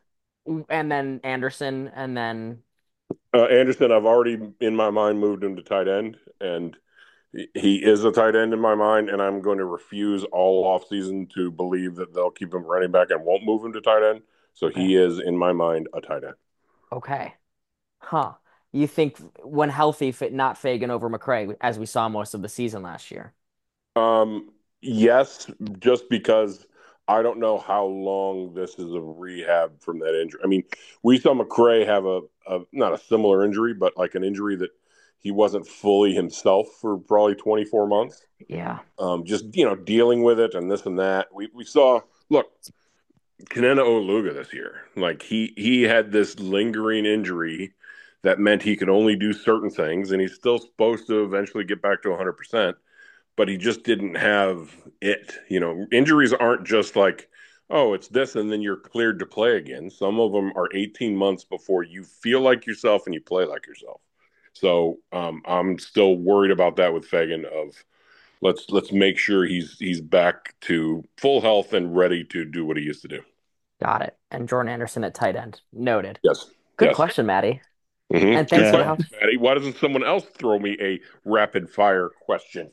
[SPEAKER 7] And then Anderson, and then
[SPEAKER 8] Uh, Anderson, I've already in my mind moved him to tight end, and he- he is a tight end in my mind, and I'm going to refuse all offseason to believe that they'll keep him running back and won't move him to tight end. So he is, in my mind, a tight end.
[SPEAKER 7] okay, huh? You think when healthy, fit not Fagan over McCray, as we saw most of the season last year?
[SPEAKER 8] Um, yes, just because I don't know how long this is a rehab from that injury. I mean, we saw McCray have a, a not a similar injury, but like an injury that he wasn't fully himself for probably twenty-four months.
[SPEAKER 7] Yeah.
[SPEAKER 8] Um, just, you know, dealing with it and this and that. We we saw, look, Kenena Oluga this year. Like he he had this lingering injury that meant he could only do certain things, and he's still supposed to eventually get back to one hundred percent. But he just didn't have it. You know, injuries aren't just like, oh, it's this, and then you're cleared to play again. Some of them are eighteen months before you feel like yourself and you play like yourself. So um, I'm still worried about that with Fagan. Of let's let's make sure he's he's back to full health and ready to do what he used to do.
[SPEAKER 7] Got it. And Jordan Anderson at tight end. Noted.
[SPEAKER 8] Yes.
[SPEAKER 7] Good
[SPEAKER 8] Yes.
[SPEAKER 7] question, Maddie.
[SPEAKER 8] Mhm.
[SPEAKER 7] And thanks
[SPEAKER 9] Yeah.
[SPEAKER 7] for the help.
[SPEAKER 8] Maddie, why doesn't someone else throw me a rapid fire question?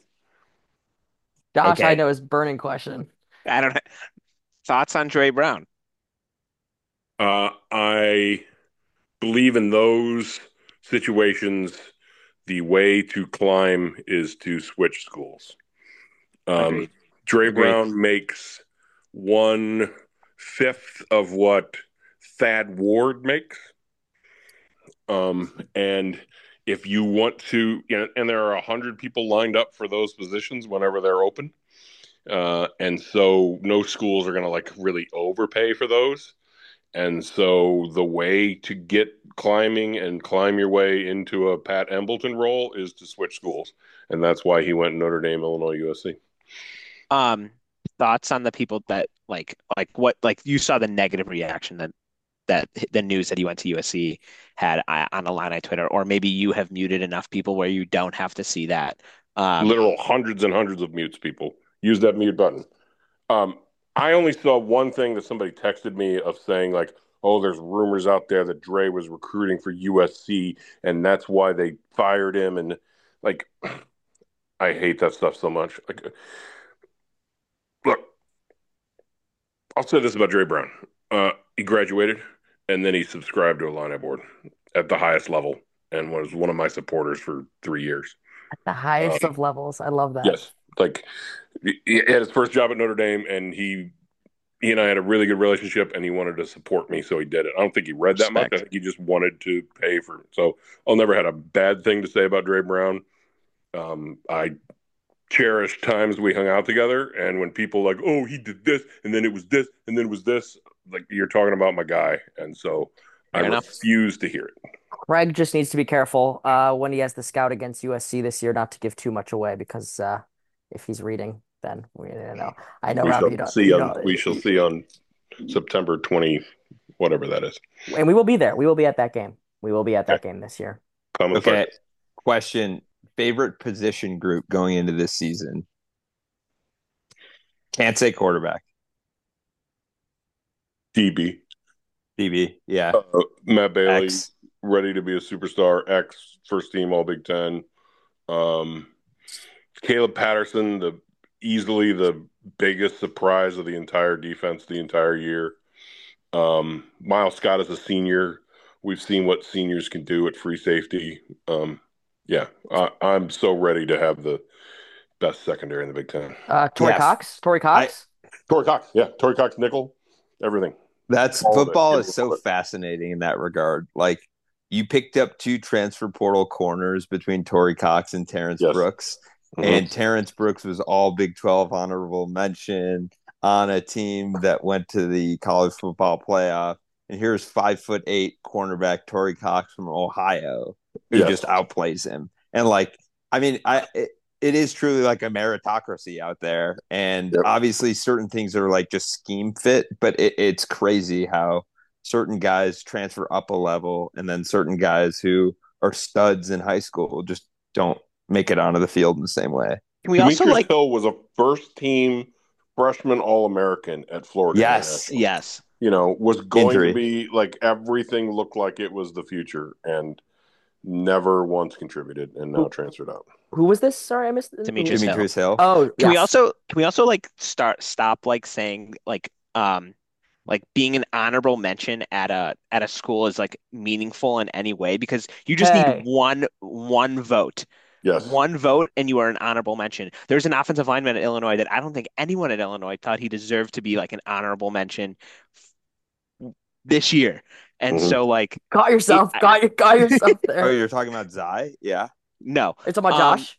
[SPEAKER 7] Josh,
[SPEAKER 9] Okay.
[SPEAKER 7] I know his burning question.
[SPEAKER 10] I don't know. Thoughts on Dre Brown?
[SPEAKER 8] Uh, I believe in those situations, the way to climb is to switch schools. Um,
[SPEAKER 10] Agreed.
[SPEAKER 8] Dre
[SPEAKER 10] Agreed.
[SPEAKER 8] Brown makes one fifth of what Thad Ward makes. Um, and if you want to, you know, and there are a hundred people lined up for those positions whenever they're open. Uh, and so no schools are going to like really overpay for those. And so the way to get climbing and climb your way into a Pat Embleton role is to switch schools. And that's why he went Notre Dame, Illinois, U S C.
[SPEAKER 10] Um, thoughts on the people that like like what like you saw the negative reaction that that the news that he went to U S C had uh, on Illini Twitter, or maybe you have muted enough people where you don't have to see that. Um,
[SPEAKER 8] Literal hundreds and hundreds of mutes, people. Use that mute button. Um, I only saw one thing that somebody texted me of saying like, oh, there's rumors out there that Dre was recruiting for U S C and that's why they fired him. And like, I hate that stuff so much. Like, look, I'll say this about Dre Brown. Uh, he graduated and then he subscribed to Illini board at the highest level and was one of my supporters for three years.
[SPEAKER 7] At the highest
[SPEAKER 8] Um,
[SPEAKER 7] of levels. I love that.
[SPEAKER 8] Yes. Like he he had his first job at Notre Dame and he he and I had a really good relationship and he wanted to support me, so he did it. I don't think he read that much. I think he just wanted to pay for it. So I'll never had a bad thing to say about Dre Brown. Um, I cherish times we hung out together, and when people like, oh, he did this, and then it was this, and then it was this, like you're talking about my guy. And so
[SPEAKER 10] Fair
[SPEAKER 8] I
[SPEAKER 10] enough.
[SPEAKER 8] refuse to hear it.
[SPEAKER 7] Craig just needs to be careful uh, when he has the scout against U S C this year, not to give too much away, because uh, if he's reading, then we don't know. I know,
[SPEAKER 8] We
[SPEAKER 7] Rob,
[SPEAKER 8] shall
[SPEAKER 7] you don't.
[SPEAKER 8] see
[SPEAKER 7] You
[SPEAKER 8] on
[SPEAKER 7] don't
[SPEAKER 8] we shall see on September twentieth, whatever that is.
[SPEAKER 7] and we will be there. We will be at that game. We will be at that game this year.
[SPEAKER 8] Come with
[SPEAKER 9] Okay.
[SPEAKER 8] breakfast.
[SPEAKER 9] Question: favorite position group going into this season? Can't say quarterback.
[SPEAKER 8] D B.
[SPEAKER 9] D B. Yeah.
[SPEAKER 8] Uh, Matt Bailey,
[SPEAKER 9] X.
[SPEAKER 8] ready to be a superstar. X, first team All Big Ten. Um, Caleb Patterson, the easily the biggest surprise of the entire defense the entire year. Um, Miles Scott is a senior. We've seen what seniors can do at free safety. Um, yeah, I, I'm so ready to have the best secondary in the Big Ten.
[SPEAKER 7] Uh, Torrey
[SPEAKER 9] Yes.
[SPEAKER 7] Cox. Torrey Cox.
[SPEAKER 8] Torrey Cox, yeah, Torrey Cox, nickel, everything.
[SPEAKER 9] That's
[SPEAKER 8] All of it.
[SPEAKER 9] football
[SPEAKER 8] Give
[SPEAKER 9] is
[SPEAKER 8] me
[SPEAKER 9] so
[SPEAKER 8] all of it.
[SPEAKER 9] fascinating in that regard. Like you picked up two transfer portal corners between Torrey Cox and Terrence
[SPEAKER 8] Yes.
[SPEAKER 9] Brooks.
[SPEAKER 8] Mhm.
[SPEAKER 9] And Terrence Brooks was all Big twelve honorable mention on a team that went to the college football playoff. And here's five foot eight cornerback Torrey Cox from Ohio, who
[SPEAKER 8] Yes.
[SPEAKER 9] just outplays him. And like, I mean, I it, it is truly like a meritocracy out there. And
[SPEAKER 8] Yep.
[SPEAKER 9] obviously certain things are like just scheme fit, but it, it's crazy how certain guys transfer up a level and then certain guys who are studs in high school just don't make it onto the field in the same way.
[SPEAKER 10] Can we also
[SPEAKER 8] Demetrius
[SPEAKER 10] like
[SPEAKER 8] Hill was a first team freshman All American at Florida.
[SPEAKER 9] Yes.
[SPEAKER 8] International.
[SPEAKER 10] yes.
[SPEAKER 8] You know, was going
[SPEAKER 9] Injury.
[SPEAKER 8] to be like everything looked like it was the future and never once contributed and now
[SPEAKER 7] Who-
[SPEAKER 8] transferred out.
[SPEAKER 7] Who was this? Sorry, I missed. who-
[SPEAKER 10] Demetrius Hill.
[SPEAKER 9] Demetrius Hill.
[SPEAKER 7] Oh,
[SPEAKER 10] Can we
[SPEAKER 7] yes.
[SPEAKER 10] also can we also like start stop like saying like um like being an honorable mention at a at a school is like meaningful in any way, because you just
[SPEAKER 7] Hey.
[SPEAKER 10] need one one vote.
[SPEAKER 8] Yes.
[SPEAKER 10] One vote and you are an honorable mention. There's an offensive lineman at Illinois that I don't think anyone at Illinois thought he deserved to be like an honorable mention this year. And
[SPEAKER 8] Mhm.
[SPEAKER 10] so like
[SPEAKER 7] Got yourself.
[SPEAKER 10] I-
[SPEAKER 7] Got, you, got yourself
[SPEAKER 9] Oh,
[SPEAKER 7] there.
[SPEAKER 9] you're talking about Zai? Yeah.
[SPEAKER 10] no,
[SPEAKER 7] It's about
[SPEAKER 10] Um,
[SPEAKER 7] Josh.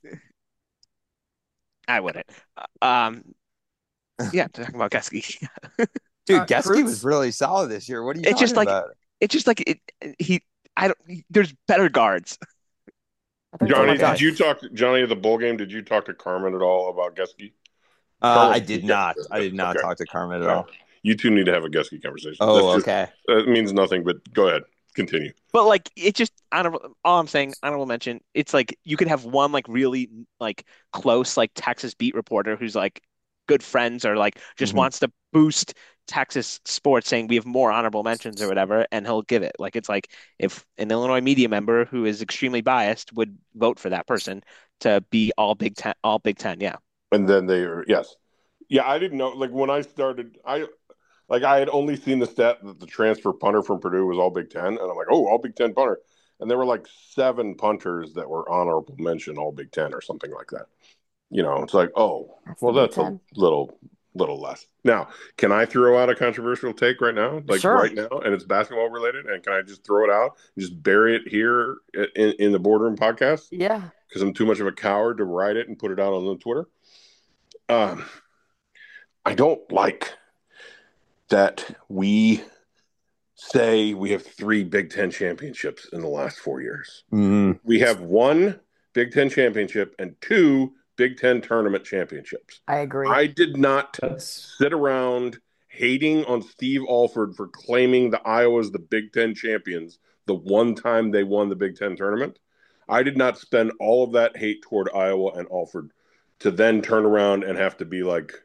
[SPEAKER 10] I wouldn't. Um yeah, talking about Gesky.
[SPEAKER 9] Dude,
[SPEAKER 7] Uh,
[SPEAKER 9] Gesky
[SPEAKER 7] Cruz?
[SPEAKER 9] was really solid this year. What are you
[SPEAKER 10] It's
[SPEAKER 9] talking
[SPEAKER 10] just like-
[SPEAKER 9] about?
[SPEAKER 10] It's just like it he I don't there's better guards.
[SPEAKER 7] I thought you were
[SPEAKER 8] Johnny,
[SPEAKER 7] talking about
[SPEAKER 8] did you
[SPEAKER 7] Josh.
[SPEAKER 8] talk Johnny at the bowl game? Did you talk to Carmen at all about Gesky?
[SPEAKER 9] Uh,
[SPEAKER 8] Carmen,
[SPEAKER 9] I did
[SPEAKER 8] you
[SPEAKER 9] not.
[SPEAKER 8] got-
[SPEAKER 9] I did not
[SPEAKER 8] okay.
[SPEAKER 9] talk to Carmen at
[SPEAKER 8] No.
[SPEAKER 9] all.
[SPEAKER 8] You two need to have a Gesky conversation.
[SPEAKER 9] Oh,
[SPEAKER 8] That's just-
[SPEAKER 9] okay.
[SPEAKER 8] That means nothing, but go ahead. Continue.
[SPEAKER 10] But like it just honorable all I'm saying, honorable mention, it's like you could have one like really like close like Texas beat reporter who's like good friends or like just
[SPEAKER 9] Mhm.
[SPEAKER 10] wants to boost Texas sports saying we have more honorable mentions or whatever, and he'll give it. Like it's like if an Illinois media member who is extremely biased would vote for that person to be all Big Ten, all Big Ten, yeah.
[SPEAKER 8] And then they are yes. Yeah, I didn't know like when I started I like I had only seen the stat that the transfer punter from Purdue was all Big Ten, and I'm like, oh, all Big Ten punter. And there were like seven punters that were honorable mention all Big Ten or something like that. You know, it's like, oh,
[SPEAKER 7] That's
[SPEAKER 8] well,
[SPEAKER 7] the Big
[SPEAKER 8] that's a
[SPEAKER 7] Ten.
[SPEAKER 8] little little less. Now, can I throw out a controversial take right now, like
[SPEAKER 7] Sure.
[SPEAKER 8] right now, and it's basketball related, and can I just throw it out and just bury it here in, in the Boardroom podcast?
[SPEAKER 7] Yeah.
[SPEAKER 8] Because I'm too much of a coward to write it and put it out on Twitter. Um, I don't like that we say we have three Big Ten championships in the last four years.
[SPEAKER 9] Mhm.
[SPEAKER 8] We have one Big Ten championship and two Big Ten tournament championships.
[SPEAKER 7] I agree.
[SPEAKER 8] I did not
[SPEAKER 6] That's
[SPEAKER 8] sit around hating on Steve Alford for claiming the Iowa's the Big Ten champions the one time they won the Big Ten tournament. I did not spend all of that hate toward Iowa and Alford to then turn around and have to be like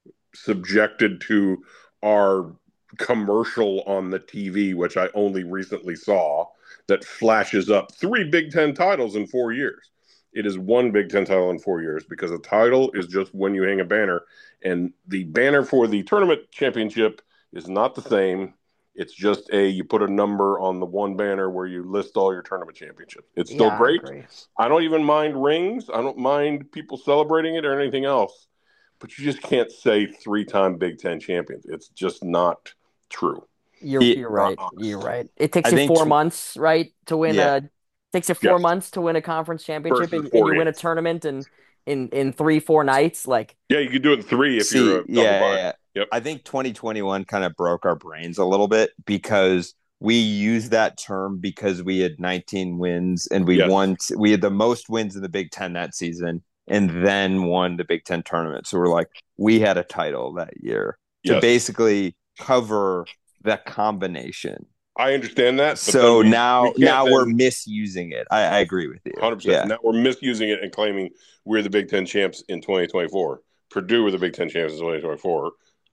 [SPEAKER 8] subjected to our commercial on the T V, which I only recently saw, that flashes up three Big Ten titles in four years. It is one Big Ten title in four years because a title is just when you hang a banner, and the banner for the tournament championship is not the same. It's just a you put a number on the one banner where you list all your tournament championships. It's still
[SPEAKER 7] Yeah, I
[SPEAKER 8] great.
[SPEAKER 7] agree.
[SPEAKER 8] I don't even mind rings. I don't mind people celebrating it or anything else. But you just can't say three-time Big Ten champions. It's just not true.
[SPEAKER 7] You're
[SPEAKER 9] Yeah.
[SPEAKER 7] you're right. You're right. It takes
[SPEAKER 9] I
[SPEAKER 7] you
[SPEAKER 9] think
[SPEAKER 7] four
[SPEAKER 9] tw-
[SPEAKER 7] months, right, to win
[SPEAKER 9] Yeah.
[SPEAKER 7] a takes you four
[SPEAKER 8] Yes.
[SPEAKER 7] months to win a conference championship,
[SPEAKER 8] Versus
[SPEAKER 7] and, and
[SPEAKER 8] four
[SPEAKER 7] you win a
[SPEAKER 8] games.
[SPEAKER 7] tournament in in in three four nights. Like,
[SPEAKER 8] Yeah, you could do it in three if
[SPEAKER 9] See,
[SPEAKER 8] you're a double
[SPEAKER 9] yeah,
[SPEAKER 8] bye.
[SPEAKER 9] yeah, yeah.
[SPEAKER 8] Yep.
[SPEAKER 9] I think twenty twenty-one kind of broke our brains a little bit because we used that term because we had nineteen wins and we
[SPEAKER 8] Yes.
[SPEAKER 9] won. We had the most wins in the Big Ten that season, and then won the Big Ten tournament. So we're like, we had a title that year to
[SPEAKER 8] Yes.
[SPEAKER 9] basically cover the combination.
[SPEAKER 8] I understand that. But
[SPEAKER 9] So
[SPEAKER 8] then we-
[SPEAKER 9] now,
[SPEAKER 8] we can't
[SPEAKER 9] now
[SPEAKER 8] then-
[SPEAKER 9] we're misusing it. I, I agree with you.
[SPEAKER 8] one hundred percent.
[SPEAKER 9] Yeah.
[SPEAKER 8] Now we're misusing it and claiming we're the Big Ten champs in twenty twenty-four. Purdue were the Big Ten champs in twenty twenty-four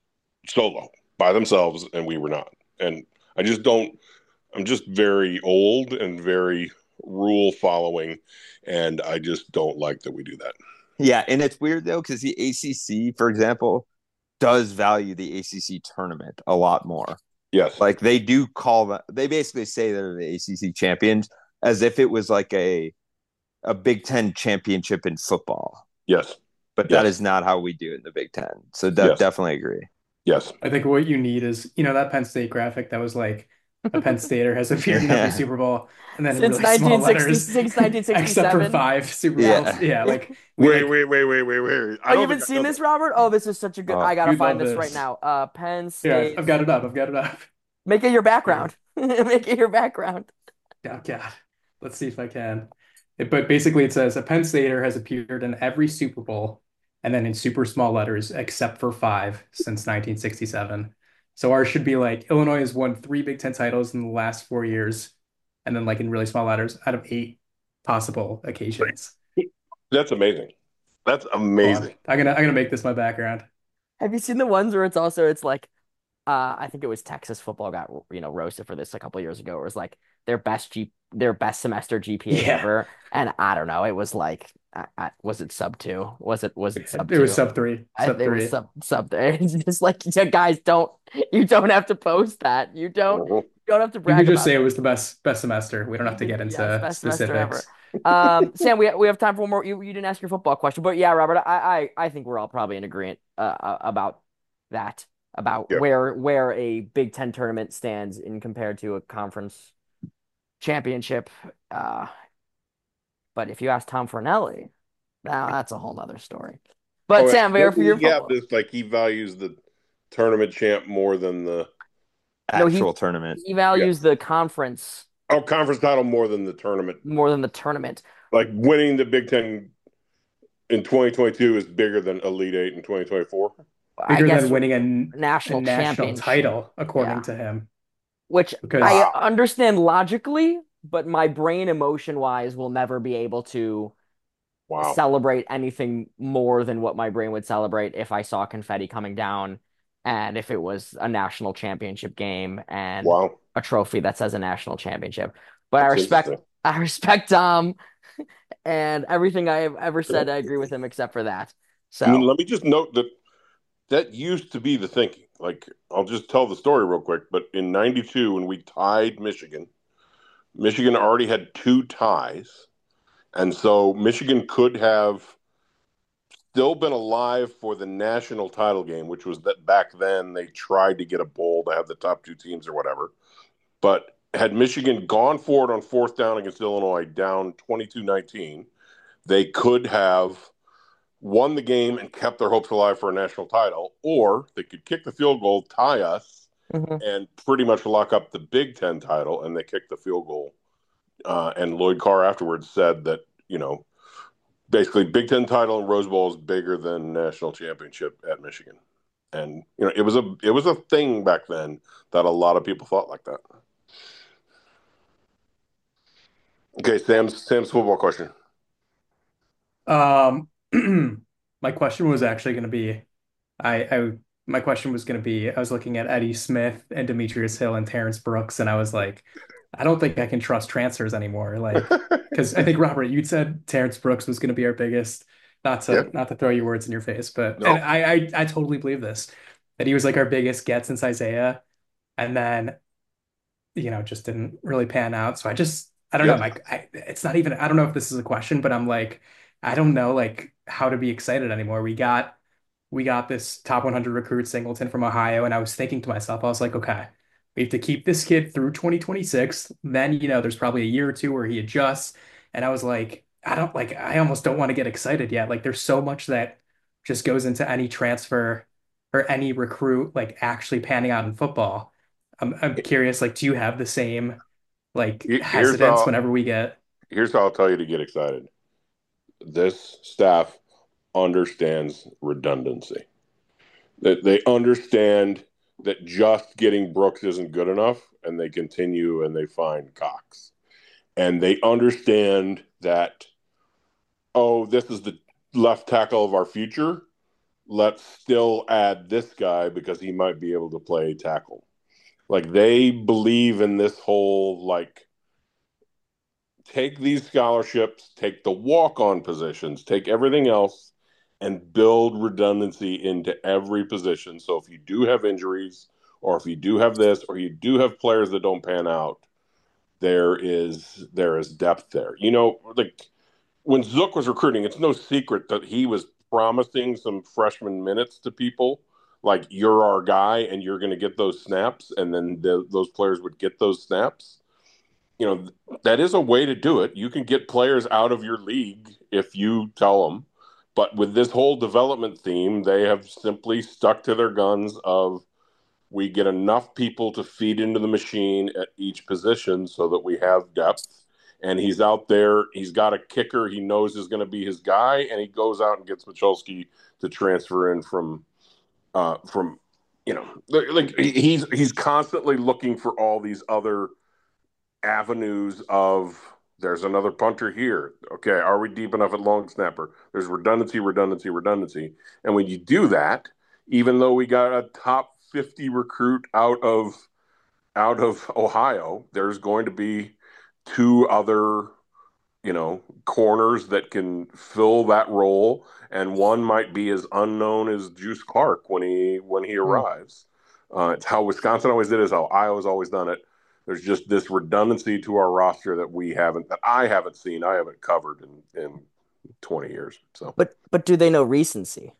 [SPEAKER 8] solo by themselves, and we were not. And I just don't. I'm just very old and very rule following, and I just don't like that we do that.
[SPEAKER 9] Yeah, and it's weird though because the A C C, for example, does value the A C C tournament a lot more.
[SPEAKER 8] Yes.
[SPEAKER 9] Like they do call that. They basically say they're the A C C champions as if it was like a a Big Ten championship in football.
[SPEAKER 8] Yes.
[SPEAKER 9] But
[SPEAKER 8] Yes.
[SPEAKER 9] that is not how we do it in the Big Ten. So de-
[SPEAKER 8] Yes.
[SPEAKER 9] definitely agree.
[SPEAKER 8] Yes.
[SPEAKER 6] I think what you need is, you know, that Penn State graphic that was like a Penn Stater has appeared in
[SPEAKER 9] Yeah.
[SPEAKER 6] every Super Bowl, and then in
[SPEAKER 7] since
[SPEAKER 6] really small
[SPEAKER 7] nineteen
[SPEAKER 6] letters,
[SPEAKER 7] sixty-six, nineteen
[SPEAKER 6] except for
[SPEAKER 7] sixty-seven.
[SPEAKER 6] five Super
[SPEAKER 9] Yeah.
[SPEAKER 6] Bowls. Yeah, like we
[SPEAKER 8] Wait,
[SPEAKER 6] like-
[SPEAKER 8] wait, wait, wait, wait, wait. I
[SPEAKER 7] Oh,
[SPEAKER 8] don't
[SPEAKER 7] you haven't
[SPEAKER 8] think I
[SPEAKER 7] seen
[SPEAKER 8] know
[SPEAKER 7] this,
[SPEAKER 8] that.
[SPEAKER 7] Robert? Oh, this is such a good.
[SPEAKER 9] Oh,
[SPEAKER 7] I gotta
[SPEAKER 6] you'd
[SPEAKER 7] find
[SPEAKER 6] love
[SPEAKER 7] this right
[SPEAKER 6] this.
[SPEAKER 7] now. Uh, Penn
[SPEAKER 6] Yeah,
[SPEAKER 7] State.
[SPEAKER 6] I've got it up. I've got it up.
[SPEAKER 7] Make it your background. Make it your background.
[SPEAKER 6] Oh God, let's see if I can. It, but basically, it says a Penn Stater has appeared in every Super Bowl, and then in super small letters, except for five since nineteen sixty-seven. So ours should be like Illinois has won three Big Ten titles in the last four years, and then like in really small letters out of eight possible occasions.
[SPEAKER 8] That's amazing. That's
[SPEAKER 6] Hold on.
[SPEAKER 8] amazing.
[SPEAKER 6] I'm gonna I'm gonna make this my background.
[SPEAKER 7] Have you seen the ones where it's also it's like, uh, I think it was Texas football got you know roasted for this a couple years ago. Where it was like their best G their best semester G P A
[SPEAKER 6] Yeah.
[SPEAKER 7] ever, and I don't know. It was like, I, I, was it sub two? Was it was it sub
[SPEAKER 6] It was
[SPEAKER 7] two?
[SPEAKER 6] sub three.
[SPEAKER 7] I
[SPEAKER 6] Sub
[SPEAKER 7] think it
[SPEAKER 6] three.
[SPEAKER 7] was sub sub there. It's just like, yeah, guys, don't you don't have to post that. You don't you don't have to
[SPEAKER 6] You
[SPEAKER 7] brag
[SPEAKER 6] could just
[SPEAKER 7] about
[SPEAKER 6] say
[SPEAKER 7] it.
[SPEAKER 6] it was the best best semester. We don't have to get into
[SPEAKER 7] Yes, best semester ever.
[SPEAKER 6] specifics.
[SPEAKER 7] Um, Sam, we we have time for one more. You you didn't ask your football question, but yeah, Robert, I I, I think we're all probably in agreement uh, uh, about that, about
[SPEAKER 8] Yep.
[SPEAKER 7] where where a Big Ten tournament stands in compared to a conference championship. Uh, but if you ask Tom Fornelli, now that's a whole nother story. But
[SPEAKER 8] Oh,
[SPEAKER 7] Sam,
[SPEAKER 8] yeah,
[SPEAKER 7] for your
[SPEAKER 8] yeah,
[SPEAKER 7] football,
[SPEAKER 8] this like he values the tournament champ more than the
[SPEAKER 7] No, he-
[SPEAKER 9] Actual tournament.
[SPEAKER 7] he values the conference
[SPEAKER 8] oh conference title more than the tournament.
[SPEAKER 7] more than the tournament.
[SPEAKER 8] Like winning the Big Ten in twenty twenty-two is bigger than Elite Eight in twenty twenty-four.
[SPEAKER 7] I
[SPEAKER 6] Bigger
[SPEAKER 7] guess
[SPEAKER 6] than winning a, n- a
[SPEAKER 7] national
[SPEAKER 6] national
[SPEAKER 7] championship.
[SPEAKER 6] title, according
[SPEAKER 7] Yeah.
[SPEAKER 6] to him.
[SPEAKER 7] Which
[SPEAKER 6] Because
[SPEAKER 7] I understand logically, but my brain emotion wise will never be able to
[SPEAKER 8] Wow.
[SPEAKER 7] celebrate anything more than what my brain would celebrate if I saw confetti coming down and if it was a national championship game and
[SPEAKER 8] Wow.
[SPEAKER 7] a trophy that says a national championship. But I
[SPEAKER 8] That's
[SPEAKER 7] respect
[SPEAKER 8] interesting.
[SPEAKER 7] I respect Tom and everything I have ever said, I agree with him except for that. So
[SPEAKER 8] I mean, let me just note that that used to be the thinking. Like, I'll just tell the story real quick. But in ninety-two, when we tied Michigan, Michigan already had two ties. And so Michigan could have still been alive for the national title game, which was that back then they tried to get a bowl to have the top two teams or whatever. But had Michigan gone forward on fourth down against Illinois down twenty-two nineteen, they could have won the game and kept their hopes alive for a national title, or they could kick the field goal, tie us, mm-hmm. and pretty much lock up the Big Ten title, and they kicked the field goal. Uh, and Lloyd Carr afterwards said that, you know, basically Big Ten title and Rose Bowl is bigger than national championship at Michigan. And, you know, it was a it was a thing back then that a lot of people thought like that. Okay, Sam's Sam's football question.
[SPEAKER 6] Um, my question was actually going to be, I, I my question was going to be, I was looking at Eddie Smith and Demetrius Hill and Terrence Brooks, and I was like, I don't think I can trust transfers anymore. Like, because I think Robert, you'd said Terrence Brooks was going to be our biggest. Not to
[SPEAKER 8] Yep.
[SPEAKER 6] not to throw your words in your face, but
[SPEAKER 8] No.
[SPEAKER 6] and I, I I totally believe this, that he was like our biggest get since Isaiah, and then, you know, just didn't really pan out. So I just I don't know,
[SPEAKER 8] Yep.
[SPEAKER 6] Mike. I, it's not even I don't know if this is a question, but I'm like I don't know like how to be excited anymore. We got we got this top one hundred recruit Singleton from Ohio, and I was thinking to myself, I was like, okay, we have to keep this kid through twenty twenty-six. Then, you know, there's probably a year or two where he adjusts. And I was like, I don't like, I almost don't want to get excited yet. Like, there's so much that just goes into any transfer or any recruit, like actually panning out in football. I'm, I'm curious, like, do you have the same like
[SPEAKER 8] Here- here's
[SPEAKER 6] hesitance
[SPEAKER 8] how-
[SPEAKER 6] whenever we get?
[SPEAKER 8] Here's how I'll tell you to get excited. This staff understands redundancy. That they understand that just getting Brooks isn't good enough, and they continue and they find Cox. And they understand that, oh, this is the left tackle of our future. Let's still add this guy because he might be able to play tackle. Like, they believe in this whole, like, take these scholarships, take the walk-on positions, take everything else, and build redundancy into every position. So if you do have injuries, or if you do have this, or you do have players that don't pan out, there is there is depth there. You know, like when Zook was recruiting, it's no secret that he was promising some freshman minutes to people, like, you're our guy and you're going to get those snaps, and then the, those players would get those snaps. You know, that is a way to do it. You can get players out of your league if you tell them. But with this whole development theme, they have simply stuck to their guns of, we get enough people to feed into the machine at each position so that we have depth. And he's out there. He's got a kicker he knows is going to be his guy, and he goes out and gets Michalski to transfer in from, uh, from, you know, like he's he's constantly looking for all these other avenues of, there's another punter here. Okay, are we deep enough at long snapper? There's redundancy, redundancy, redundancy. And when you do that, even though we got a top fifty recruit out of out of Ohio, there's going to be two other, you know, corners that can fill that role, and one might be as unknown as Juice Clark when he when he arrives. Uh, it's how Wisconsin always did it, it's how Iowa's always done it. There's just this redundancy to our roster that we haven't, that I haven't seen, I haven't covered in, in twenty years. So,
[SPEAKER 7] But but do they know recency?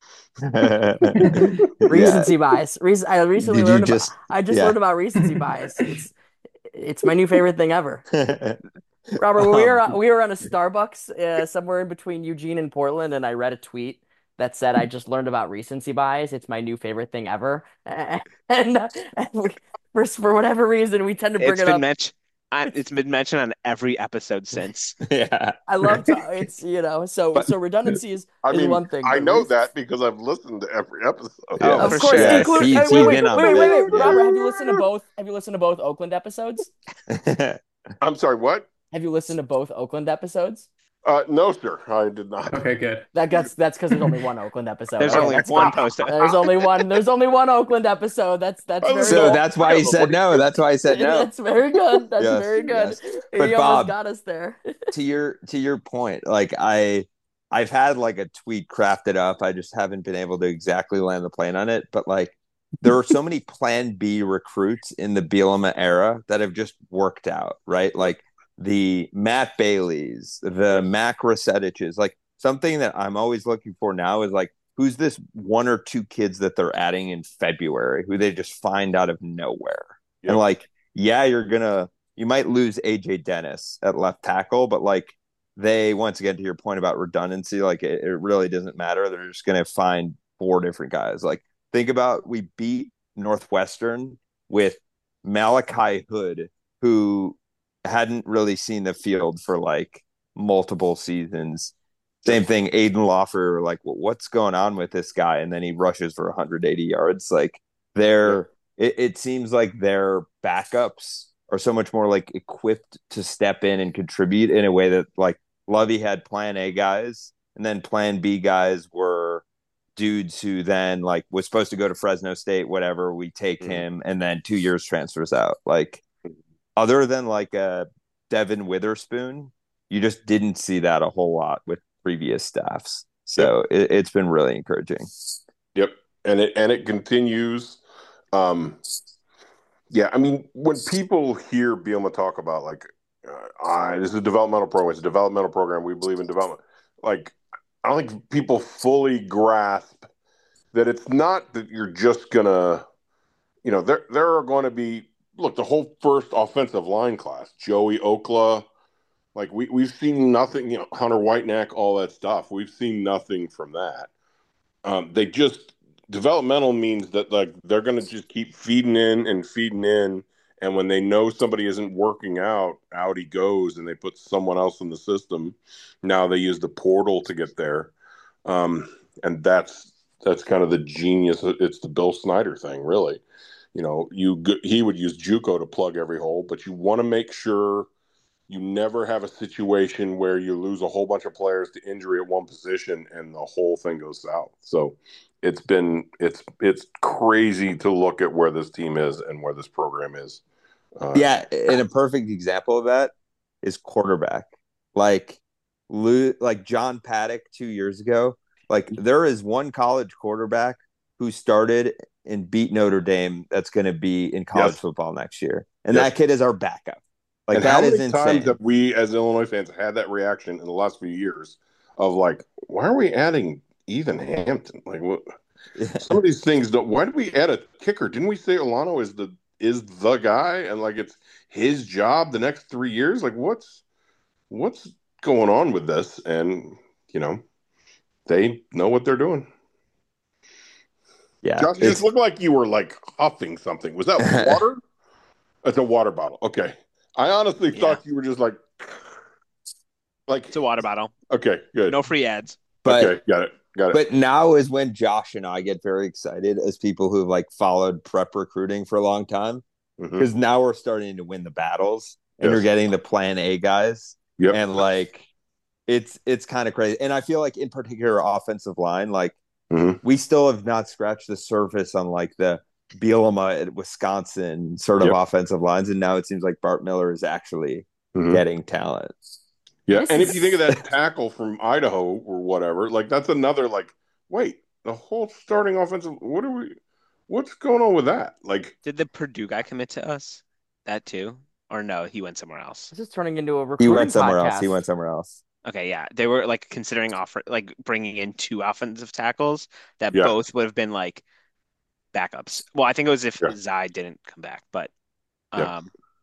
[SPEAKER 7] Recency bias. Rec- I recently
[SPEAKER 9] Did you
[SPEAKER 7] learned
[SPEAKER 9] just-
[SPEAKER 7] about. I just
[SPEAKER 9] yeah.
[SPEAKER 7] learned about recency bias. It's it's my new favorite thing ever. Robert, when we were
[SPEAKER 9] Um,
[SPEAKER 7] we were on a Starbucks uh, somewhere in between Eugene and Portland, and I read a tweet that said, "I just learned about recency bias. It's my new favorite thing ever." And, uh, and we, for for whatever reason, we tend to bring
[SPEAKER 10] It's
[SPEAKER 7] it
[SPEAKER 10] been
[SPEAKER 7] up.
[SPEAKER 10] mentioned. It's been mentioned on every episode since.
[SPEAKER 9] yeah.
[SPEAKER 7] I love to, it's you know so
[SPEAKER 8] But-
[SPEAKER 7] so redundancy is,
[SPEAKER 8] I
[SPEAKER 7] is
[SPEAKER 8] mean,
[SPEAKER 7] one thing.
[SPEAKER 8] I
[SPEAKER 7] but
[SPEAKER 8] know
[SPEAKER 7] rec-
[SPEAKER 8] that because I've listened to every episode.
[SPEAKER 9] Yeah.
[SPEAKER 10] Oh,
[SPEAKER 7] Of
[SPEAKER 10] for
[SPEAKER 7] course,
[SPEAKER 10] sure.
[SPEAKER 9] Yeah,
[SPEAKER 7] including.
[SPEAKER 9] he-
[SPEAKER 7] Wait,
[SPEAKER 9] he's
[SPEAKER 7] wait, wait,
[SPEAKER 9] been on
[SPEAKER 7] wait, wait, wait,
[SPEAKER 9] the-
[SPEAKER 7] Robert, have you listened to both? Have you listened to both Oakland episodes?
[SPEAKER 8] I'm sorry, what?
[SPEAKER 7] Have you listened to both Oakland episodes?
[SPEAKER 8] Uh, no, sir, I did not.
[SPEAKER 6] Okay, good.
[SPEAKER 7] That gets that's because there's only one Oakland episode.
[SPEAKER 10] There's
[SPEAKER 7] Okay,
[SPEAKER 10] only
[SPEAKER 7] that's
[SPEAKER 10] one
[SPEAKER 7] fine.
[SPEAKER 10] post.
[SPEAKER 7] There's only one. There's only one Oakland episode. That's that's
[SPEAKER 8] Oh,
[SPEAKER 7] very
[SPEAKER 9] So
[SPEAKER 7] good.
[SPEAKER 9] that's why he said no. That's why he said no.
[SPEAKER 7] That's very good. That's
[SPEAKER 9] Yes,
[SPEAKER 7] very good.
[SPEAKER 9] yes. But
[SPEAKER 7] He
[SPEAKER 9] Bob-
[SPEAKER 7] almost got us there.
[SPEAKER 9] to your to your point, like I I've had like a tweet crafted up. I just haven't been able to exactly land the plane on it. But like there are so many plan B recruits in the Bielema era that have just worked out, right? Like the Matt Baileys, the Mac Rosetiches, like something that I'm always looking for now is like, who's this one or two kids that they're adding in February who they just find out of nowhere? Yep. And like, yeah, you're gonna you might lose A J Dennis at left tackle, but like they once again to your point about redundancy, like it, it really doesn't matter. They're just gonna find four different guys. Like think about we beat Northwestern with Malachi Hood, who hadn't really seen the field for like multiple seasons. Same thing, Aiden Lawfer, like, well, what's going on with this guy? And then he rushes for one hundred eighty yards. Like, they're, it, it seems like their backups are so much more like equipped to step in and contribute in a way that like Lovey had plan A guys, and then plan B guys were dudes who then like was supposed to go to Fresno State, whatever. We take mm-hmm. him, and then two years transfers out. Like, other than like a Devin Witherspoon, you just didn't see that a whole lot with previous staffs. So yep. it, it's been really encouraging.
[SPEAKER 8] Yep. And it and it continues. Um, yeah, I mean, when people hear Bielema talk about like, uh, ah, this is a developmental program, it's a developmental program, we believe in development. Like, I don't think people fully grasp that it's not that you're just gonna, you know, there there are going to be look the whole first offensive line class, Joey Okla. Like, we, we've seen nothing, you know, Hunter Whitenack, all that stuff. We've seen nothing from that. Um, they just, developmental means that, like, they're going to just keep feeding in and feeding in. And when they know somebody isn't working out, out he goes, and they put someone else in the system. Now they use the portal to get there. Um, and that's that's kind of the genius. It's the Bill Snyder thing, really. You know, you he would use JUCO to plug every hole, but you want to make sure you never have a situation where you lose a whole bunch of players to injury at one position and the whole thing goes south. So it's been it's it's crazy to look at where this team is and where this program is. Uh,
[SPEAKER 9] yeah, and a perfect example of that is quarterback. Like like John Paddock two years ago. Like there is one college quarterback who started and beat Notre Dame that's going to be in college yes. football next year, and yes. that kid is our backup. Like,
[SPEAKER 8] and
[SPEAKER 9] that
[SPEAKER 8] how
[SPEAKER 9] is
[SPEAKER 8] many
[SPEAKER 9] insane.
[SPEAKER 8] times have we, as Illinois fans, had that reaction in the last few years of like, why are we adding Ethan Hampton? Like, what? Yeah. Some of these things don't. Why did we add a kicker? Didn't we say Olano is the is the guy, and like it's his job the next three years? Like, what's what's going on with this? And you know, they know what they're doing.
[SPEAKER 9] Yeah,
[SPEAKER 8] Josh, you just looked like you were like huffing something. Was that water? It's a water bottle. Okay. I honestly yeah. thought you were just like, like
[SPEAKER 10] it's a water bottle.
[SPEAKER 8] Okay, good.
[SPEAKER 10] No free ads.
[SPEAKER 9] But,
[SPEAKER 8] okay, got it, got it.
[SPEAKER 9] But now is when Josh and I get very excited as people who've like followed prep recruiting for a long time, because mm-hmm. now we're starting to win the battles, and yes. you're getting the Plan A guys,
[SPEAKER 8] yep.
[SPEAKER 9] and like it's it's kind of crazy. And I feel like in particular offensive line, like mm-hmm. we still have not scratched the surface on like the Bielema at Wisconsin sort of yep. offensive lines, and now it seems like Bart Miller is actually mm-hmm. getting talent.
[SPEAKER 8] Yeah, this and is... if you think of that tackle from Idaho or whatever, like that's another like, wait, the whole starting offensive, what are we, what's going on with that? Like,
[SPEAKER 10] did the Purdue guy commit to us? That too, or no? He went somewhere else.
[SPEAKER 7] This is turning into a recruiting
[SPEAKER 9] He went somewhere
[SPEAKER 7] podcast.
[SPEAKER 9] else. He went somewhere else.
[SPEAKER 10] Okay, yeah, they were like considering offer like bringing in two offensive tackles that
[SPEAKER 8] yeah.
[SPEAKER 10] both would have been like backups. Well, I think it was if
[SPEAKER 8] yeah.
[SPEAKER 10] Zai didn't come back, but um
[SPEAKER 8] yeah.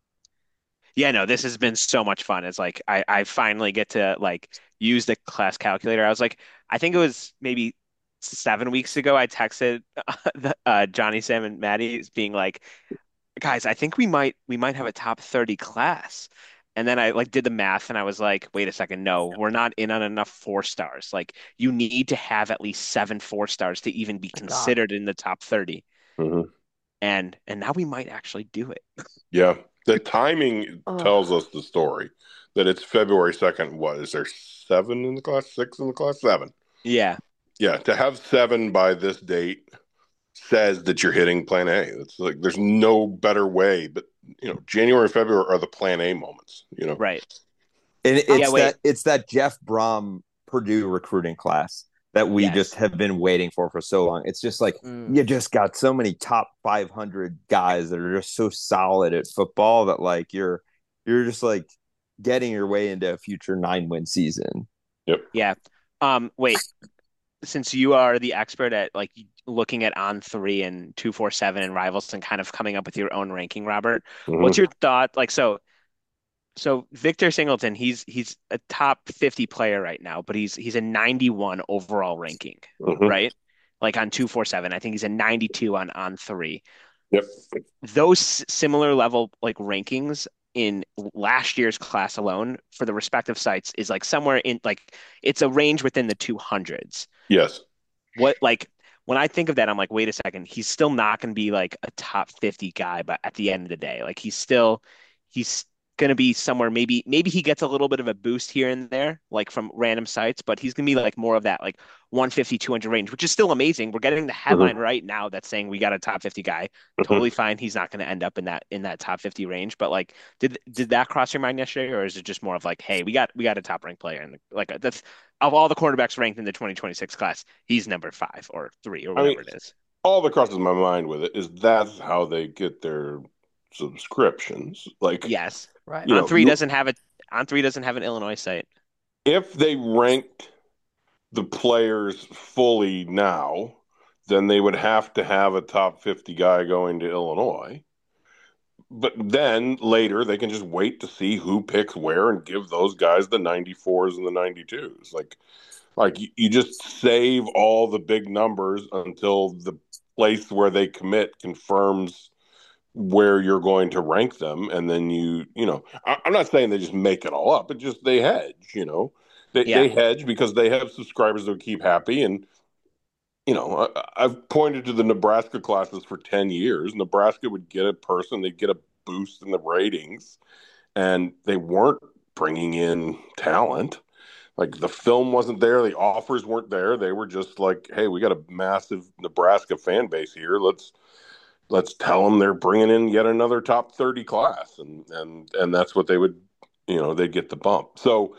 [SPEAKER 10] yeah, no, this has been so much fun. It's like I, I finally get to like use the class calculator. I was like, I think it was maybe seven weeks ago I texted uh, Johnny, Sam, and Maddie being like, guys, I think we might we might have a top thirty class. And then I like did the math and I was like, wait a second, no, we're not in on enough four stars. Like you need to have at least seven four stars to even be considered God. in the top thirty.
[SPEAKER 8] Mm-hmm.
[SPEAKER 10] And and now we might actually do it.
[SPEAKER 8] Yeah. The timing oh. tells us the story that it's February second. What is there seven in the class, six in the class, seven?
[SPEAKER 10] Yeah.
[SPEAKER 8] Yeah. To have seven by this date says that you're hitting Plan A. It's like there's no better way, but you know, January, February are the Plan A moments, you know?
[SPEAKER 10] Right.
[SPEAKER 9] And it's yeah, that it's that Jeff Brom Purdue recruiting class that we yes. just have been waiting for for so long. It's just like mm. you just got so many top five hundred guys that are just so solid at football that like you're you're just like getting your way into a future nine win season.
[SPEAKER 8] Yep.
[SPEAKER 10] Yeah. Um, wait, since you are the expert at like looking at on three and two four seven and rivals and kind of coming up with your own ranking, Robert, what's
[SPEAKER 8] Mm-hmm.
[SPEAKER 10] your thought? Like, so, so Victor Singleton, he's he's a top fifty player right now, but he's he's a ninety-one overall ranking,
[SPEAKER 8] Mm-hmm.
[SPEAKER 10] right? Like on two four seven, I think he's a ninety-two on on three.
[SPEAKER 8] Yep.
[SPEAKER 10] Those similar level like rankings in last year's class alone for the respective sites is like somewhere in like it's a range within the two hundreds.
[SPEAKER 8] Yes.
[SPEAKER 10] What like when I think of that, I'm like, wait a second, he's still not going to be like a top fifty guy, but at the end of the day, like he's still he's going to be somewhere maybe maybe he gets a little bit of a boost here and there like from random sites, but he's going to be like more of that like one fifty, two hundred range, which is still amazing. We're getting the headline
[SPEAKER 8] Mm-hmm.
[SPEAKER 10] right now that's saying we got a top fifty guy.
[SPEAKER 8] Mm-hmm.
[SPEAKER 10] Totally fine. He's not going to end up in that in that top fifty range, but like did did that cross your mind yesterday, or is it just more of like, hey, we got we got a top ranked player, and like that's of all the quarterbacks ranked in the twenty twenty-six class, he's number five or three or
[SPEAKER 8] I mean,
[SPEAKER 10] whatever it is.
[SPEAKER 8] all that crosses my mind with it is that's how they get their subscriptions. Like,
[SPEAKER 10] Yes,
[SPEAKER 7] Right.
[SPEAKER 8] you
[SPEAKER 10] on
[SPEAKER 8] know,
[SPEAKER 10] three
[SPEAKER 8] you,
[SPEAKER 10] doesn't have it. On three doesn't have an Illinois site.
[SPEAKER 8] if they ranked the players fully now, then they would have to have a top fifty guy going to Illinois. But then later they can just wait to see who picks where and give those guys the ninety-fours and the ninety-twos. Like, like you, you just save all the big numbers until the place where they commit confirms where you're going to rank them, and then you, you know, I, I'm not saying they just make it all up, but just they hedge. You know, they
[SPEAKER 10] Yeah.
[SPEAKER 8] they hedge because they have subscribers that keep happy, and you know, I, I've pointed to the Nebraska classes for ten years. Nebraska would get a person, they'd get a boost in the ratings, and they weren't bringing in talent. Like the film wasn't there, the offers weren't there. They were just like, "Hey, we got a massive Nebraska fan base here. Let's let's tell them they're bringing in yet another top thirty class," and and and that's what they would, you know, they'd get the bump. So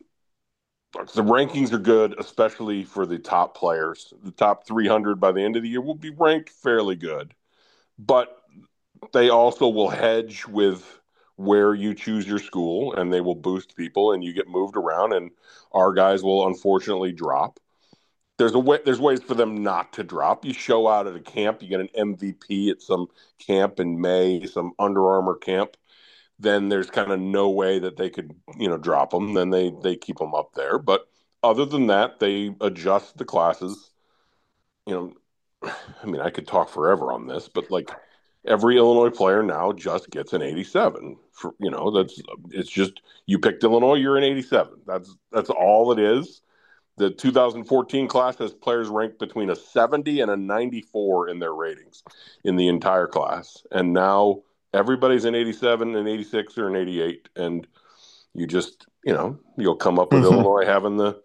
[SPEAKER 8] the rankings are good, especially for the top players. The top three hundred by the end of the year will be ranked fairly good, but they also will hedge with where you choose your school, and they will boost people, and you get moved around, and our guys will unfortunately drop. There's a way, there's ways for them not to drop. You show out at a camp, you get an M V P at some camp in May, some Under Armour camp. Then there's kind of no way that they could, you know, drop them. Then they they keep them up there. But other than that, they adjust the classes. You know, I mean, I could talk forever on this, but like every Illinois player now just gets an eighty-seven. For, you know, that's it's just you picked Illinois, you're an eighty-seven. That's that's all it is. The two thousand fourteen class has players ranked between a seventy and a ninety-four in their ratings in the entire class, and now everybody's an eighty-seven, an eighty-six, or an eighty-eight, and you just, you know, you'll come up with Illinois having the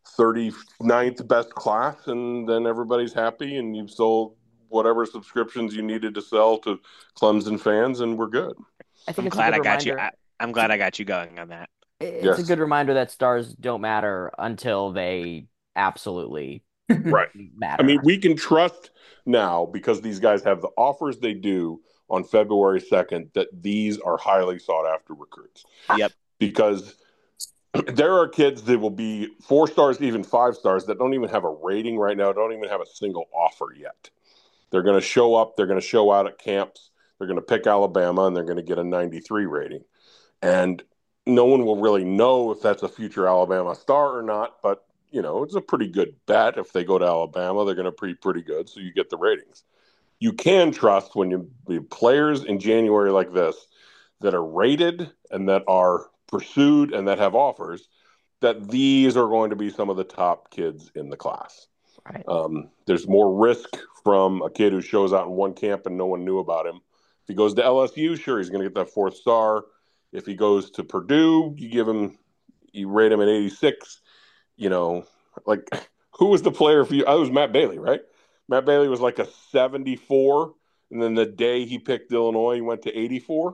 [SPEAKER 8] thirty-ninth best class, and then everybody's happy, and you've sold whatever subscriptions you needed to sell to Clemson fans, and we're good.
[SPEAKER 7] I think
[SPEAKER 10] I'm
[SPEAKER 7] it's a
[SPEAKER 10] glad
[SPEAKER 7] good
[SPEAKER 10] I got you.
[SPEAKER 7] reminder.
[SPEAKER 10] I, I'm glad I got you going on that.
[SPEAKER 7] It's
[SPEAKER 8] Yes.
[SPEAKER 7] a good reminder that stars don't matter until they absolutely
[SPEAKER 8] Right.
[SPEAKER 7] matter.
[SPEAKER 8] I mean, we can trust now because these guys have the offers they do on February second that these are highly sought after recruits.
[SPEAKER 10] Yep.
[SPEAKER 8] Because there are kids that will be four stars, even five stars, that don't even have a rating right now, don't even have a single offer yet. They're going to show up, they're going to show out at camps, they're going to pick Alabama, and they're going to get a ninety-three rating. And no one will really know if that's a future Alabama star or not, but, you know, it's a pretty good bet. If they go to Alabama, they're going to be pretty good, so you get the ratings. You can trust when you the players in January like this that are rated and that are pursued and that have offers, that these are going to be some of the top kids in the class.
[SPEAKER 7] Right.
[SPEAKER 8] Um, there's more risk from a kid who shows out in one camp and no one knew about him. If he goes to L S U, sure, he's going to get that fourth star. If he goes to Purdue, you give him, you rate him at eighty-six. You know, like who was the player for you? I was Matt Bailey, right? Matt Bailey was like a seventy-four, and then the day he picked Illinois, he went to eighty-four.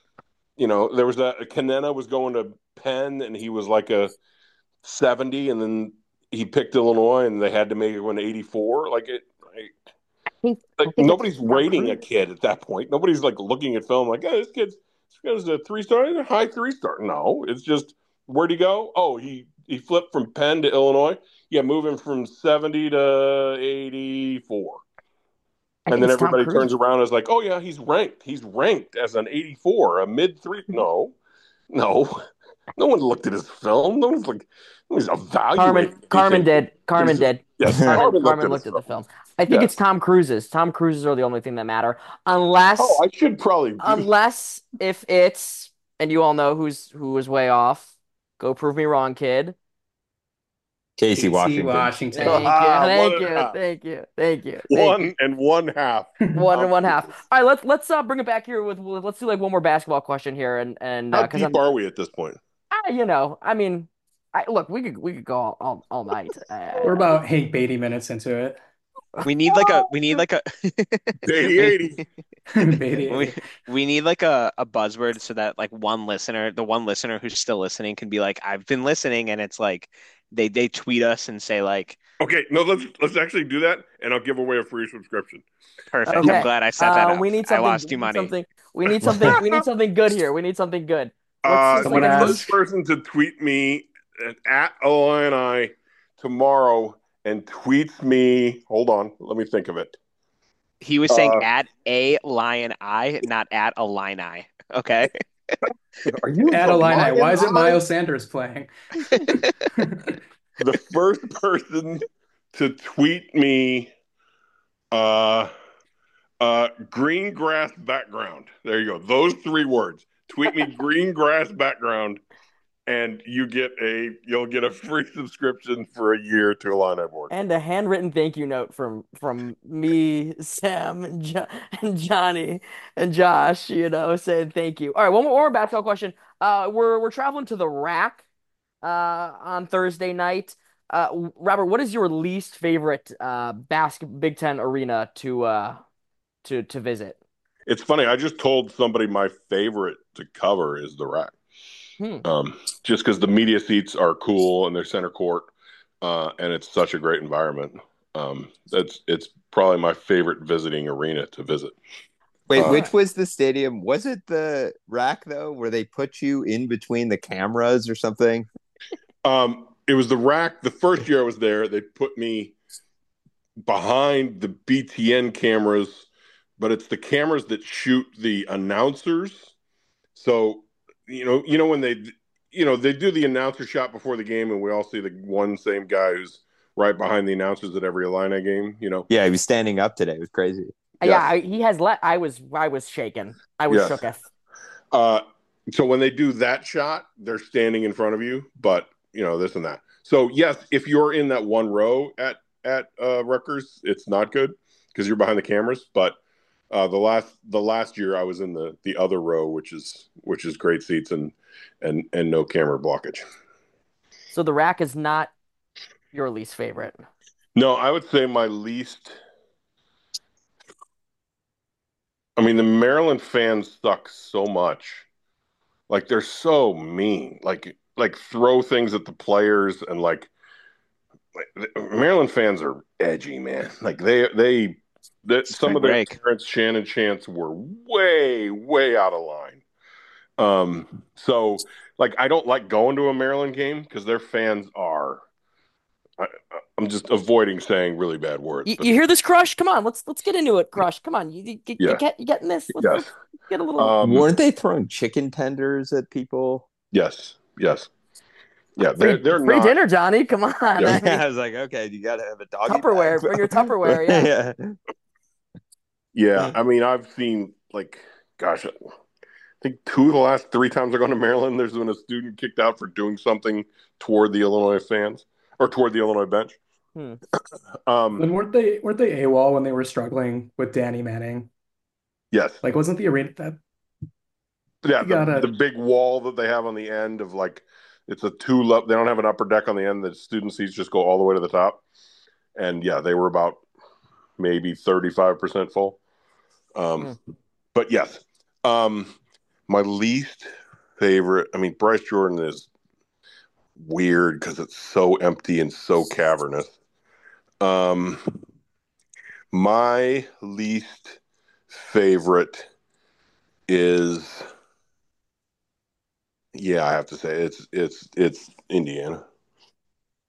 [SPEAKER 8] You know, there was a Kanena was going to Penn, and he was like a seventy, and then he picked Illinois, and they had to make it an eighty-four. Like it, like,
[SPEAKER 7] I think, I
[SPEAKER 8] like
[SPEAKER 7] think
[SPEAKER 8] nobody's
[SPEAKER 7] it's
[SPEAKER 8] rating a
[SPEAKER 7] recruit-
[SPEAKER 8] kid at that point. Nobody's like looking at film like, oh, this kid's this guy's a three star, a high three star. No, it's just where'd he go? Oh, he he flipped from Penn to Illinois. Yeah, moving from seventy to eighty-four.
[SPEAKER 7] I
[SPEAKER 8] And
[SPEAKER 7] think
[SPEAKER 8] then
[SPEAKER 7] it's Tom
[SPEAKER 8] everybody
[SPEAKER 7] Cruise.
[SPEAKER 8] turns around and is like, oh, yeah, he's ranked. He's ranked as an eighty-four, a mid three. No, no. No one looked at his film. No one's like, no one's evaluating.
[SPEAKER 7] Carmen, Carmen
[SPEAKER 8] anything.
[SPEAKER 7] did. Carmen
[SPEAKER 8] He's-
[SPEAKER 7] did.
[SPEAKER 8] Yes,
[SPEAKER 7] Carmen,
[SPEAKER 8] Carmen,
[SPEAKER 7] Carmen
[SPEAKER 8] looked
[SPEAKER 7] looked
[SPEAKER 8] at,
[SPEAKER 7] at
[SPEAKER 8] his
[SPEAKER 7] the
[SPEAKER 8] film.
[SPEAKER 7] film. I think
[SPEAKER 8] Yeah.
[SPEAKER 7] it's Tom Cruise's. Tom Cruise's are the only thing that matter, unless
[SPEAKER 8] Oh, I should probably do
[SPEAKER 7] unless if it's, and you all know who's who was way off. Go prove me wrong, kid.
[SPEAKER 9] Casey Washington.
[SPEAKER 6] Washington.
[SPEAKER 7] Thank you,
[SPEAKER 8] Ah,
[SPEAKER 7] thank
[SPEAKER 8] one
[SPEAKER 7] you,
[SPEAKER 8] and a half.
[SPEAKER 7] thank you, thank you, thank
[SPEAKER 8] one
[SPEAKER 7] you.
[SPEAKER 8] and one half.
[SPEAKER 7] One and one half. All right, let's let's uh, bring it back here with, with let's do like one more basketball question here, and and
[SPEAKER 8] How
[SPEAKER 7] because
[SPEAKER 8] deep
[SPEAKER 7] I'm
[SPEAKER 8] are we at this point?
[SPEAKER 7] ah, you know, I mean, I look, we could we could go all all, all night. Uh,
[SPEAKER 6] We're about Hank Beatty minutes into it.
[SPEAKER 10] We need like a we need like a
[SPEAKER 8] eighty eighty.
[SPEAKER 6] Beatty.
[SPEAKER 10] we, we need like a, a buzzword so that like one listener, the one listener who's still listening can be like, I've been listening, and it's like they they tweet us and say like,
[SPEAKER 8] Okay, no, let's let's actually do that, and I'll give away a free subscription.
[SPEAKER 10] perfect.
[SPEAKER 7] Okay.
[SPEAKER 10] I'm glad I set that
[SPEAKER 7] Uh,
[SPEAKER 10] up.
[SPEAKER 7] we need
[SPEAKER 10] I
[SPEAKER 7] something.
[SPEAKER 10] lost
[SPEAKER 7] we
[SPEAKER 10] you
[SPEAKER 7] need
[SPEAKER 10] money.
[SPEAKER 7] something. We need something. We need something good here. We need something good. What's
[SPEAKER 8] Uh,
[SPEAKER 7] just
[SPEAKER 8] the
[SPEAKER 6] Someone
[SPEAKER 7] like a-
[SPEAKER 6] asked-
[SPEAKER 8] first person to tweet me at, at Illini tomorrow and tweets me. Hold on, let me think of it.
[SPEAKER 10] He was saying
[SPEAKER 8] Uh,
[SPEAKER 10] at a lion eye, not at a line eye. Okay.
[SPEAKER 8] Are you
[SPEAKER 6] At
[SPEAKER 8] the
[SPEAKER 6] Illini.
[SPEAKER 8] Lion
[SPEAKER 6] Why is it
[SPEAKER 8] Eye?
[SPEAKER 6] Miles Sanders playing?
[SPEAKER 8] The first person to tweet me uh uh green grass background. There you go. Those three words. Tweet me green grass background and you get a you'll get a free subscription for a year to Illini board.
[SPEAKER 7] and a handwritten thank you note from from me, Sam, and, jo- and Johnny and Josh. You know, saying thank you. All right, one more, one more basketball question. Uh, we're we're traveling to the Rack uh on Thursday night. Uh, Robert, what is your least favorite uh basket Big Ten arena to uh to to visit?
[SPEAKER 8] It's funny, I just told somebody my favorite to cover is the Rack.
[SPEAKER 7] Hmm.
[SPEAKER 8] Um, just because the media seats are cool and they're center court, uh, and it's such a great environment. Um, that's it's probably my favorite visiting arena to visit.
[SPEAKER 9] Wait,
[SPEAKER 8] Uh,
[SPEAKER 9] which was the stadium? Was it the Rack though, where they put you in between the cameras or something?
[SPEAKER 8] Um, it was the Rack. The first year I was there, they put me behind the B T N cameras, but it's the cameras that shoot the announcers. So, you know, you know when they, you know, they do the announcer shot before the game, and we all see the one same guy who's right behind the announcers at every Illini game. You know,
[SPEAKER 9] Yeah, he was standing up today. It was crazy.
[SPEAKER 8] Yes.
[SPEAKER 7] Yeah, I, he has let. I was I was shaken. I was
[SPEAKER 8] Yes.
[SPEAKER 7] shooketh.
[SPEAKER 8] Uh, so when they do that shot, they're standing in front of you, but you know this and that. So yes, if you're in that one row at at uh, Rutgers, it's not good because you're behind the cameras. But uh, the last the last year, I was in the the other row, which is which is great seats and and and no camera blockage.
[SPEAKER 7] So the Rack is not your least favorite.
[SPEAKER 8] No, I would say my least. I mean, the Maryland fans suck so much. Like they're so mean. Like like throw things at the players and like, like Maryland fans are edgy, man. Like they they that some of their
[SPEAKER 10] break.
[SPEAKER 8] Terrence Shannon chants were way way out of line. Um, so like I don't like going to a Maryland game because their fans are. I, I'm just avoiding saying really bad words.
[SPEAKER 7] You,
[SPEAKER 8] but-
[SPEAKER 7] you hear this, Crush? Come on, let's let's get into it, Crush. Come on, you, you, you
[SPEAKER 8] Yeah.
[SPEAKER 7] get you getting this? Let's,
[SPEAKER 8] Yes.
[SPEAKER 7] let's get a little.
[SPEAKER 8] Um,
[SPEAKER 9] Weren't they throwing chicken tenders at people?
[SPEAKER 8] Yes, yes, yeah. They're
[SPEAKER 7] free
[SPEAKER 8] they're
[SPEAKER 7] free
[SPEAKER 8] not.
[SPEAKER 7] dinner, Johnny. Come on.
[SPEAKER 8] Yeah.
[SPEAKER 7] I mean,
[SPEAKER 9] Yeah, I was like, okay, you got to have a doggy
[SPEAKER 7] Tupperware.
[SPEAKER 9] bag.
[SPEAKER 7] Bring your Tupperware. Yeah.
[SPEAKER 9] yeah.
[SPEAKER 8] Yeah, I mean, I've seen like, gosh, I think two of the last three times I've gone to Maryland, there's been a student kicked out for doing something toward the Illinois fans or toward the Illinois bench.
[SPEAKER 7] Hmm.
[SPEAKER 8] Um,
[SPEAKER 6] And weren't they weren't they AWOL when they were struggling with Danny Manning?
[SPEAKER 8] yes,
[SPEAKER 6] Like, wasn't the arena that
[SPEAKER 8] yeah,
[SPEAKER 6] you
[SPEAKER 8] the,
[SPEAKER 6] gotta-
[SPEAKER 8] the big wall that they have on the end of like, it's a two level. They don't have an upper deck on the end. The student seats just go all the way to the top, and yeah, they were about maybe thirty-five percent full. Um, But yes, um, my least favorite. I mean, Bryce Jordan is weird because it's so empty and so cavernous. Um, my least favorite is, yeah, I have to say it's it's it's Indiana.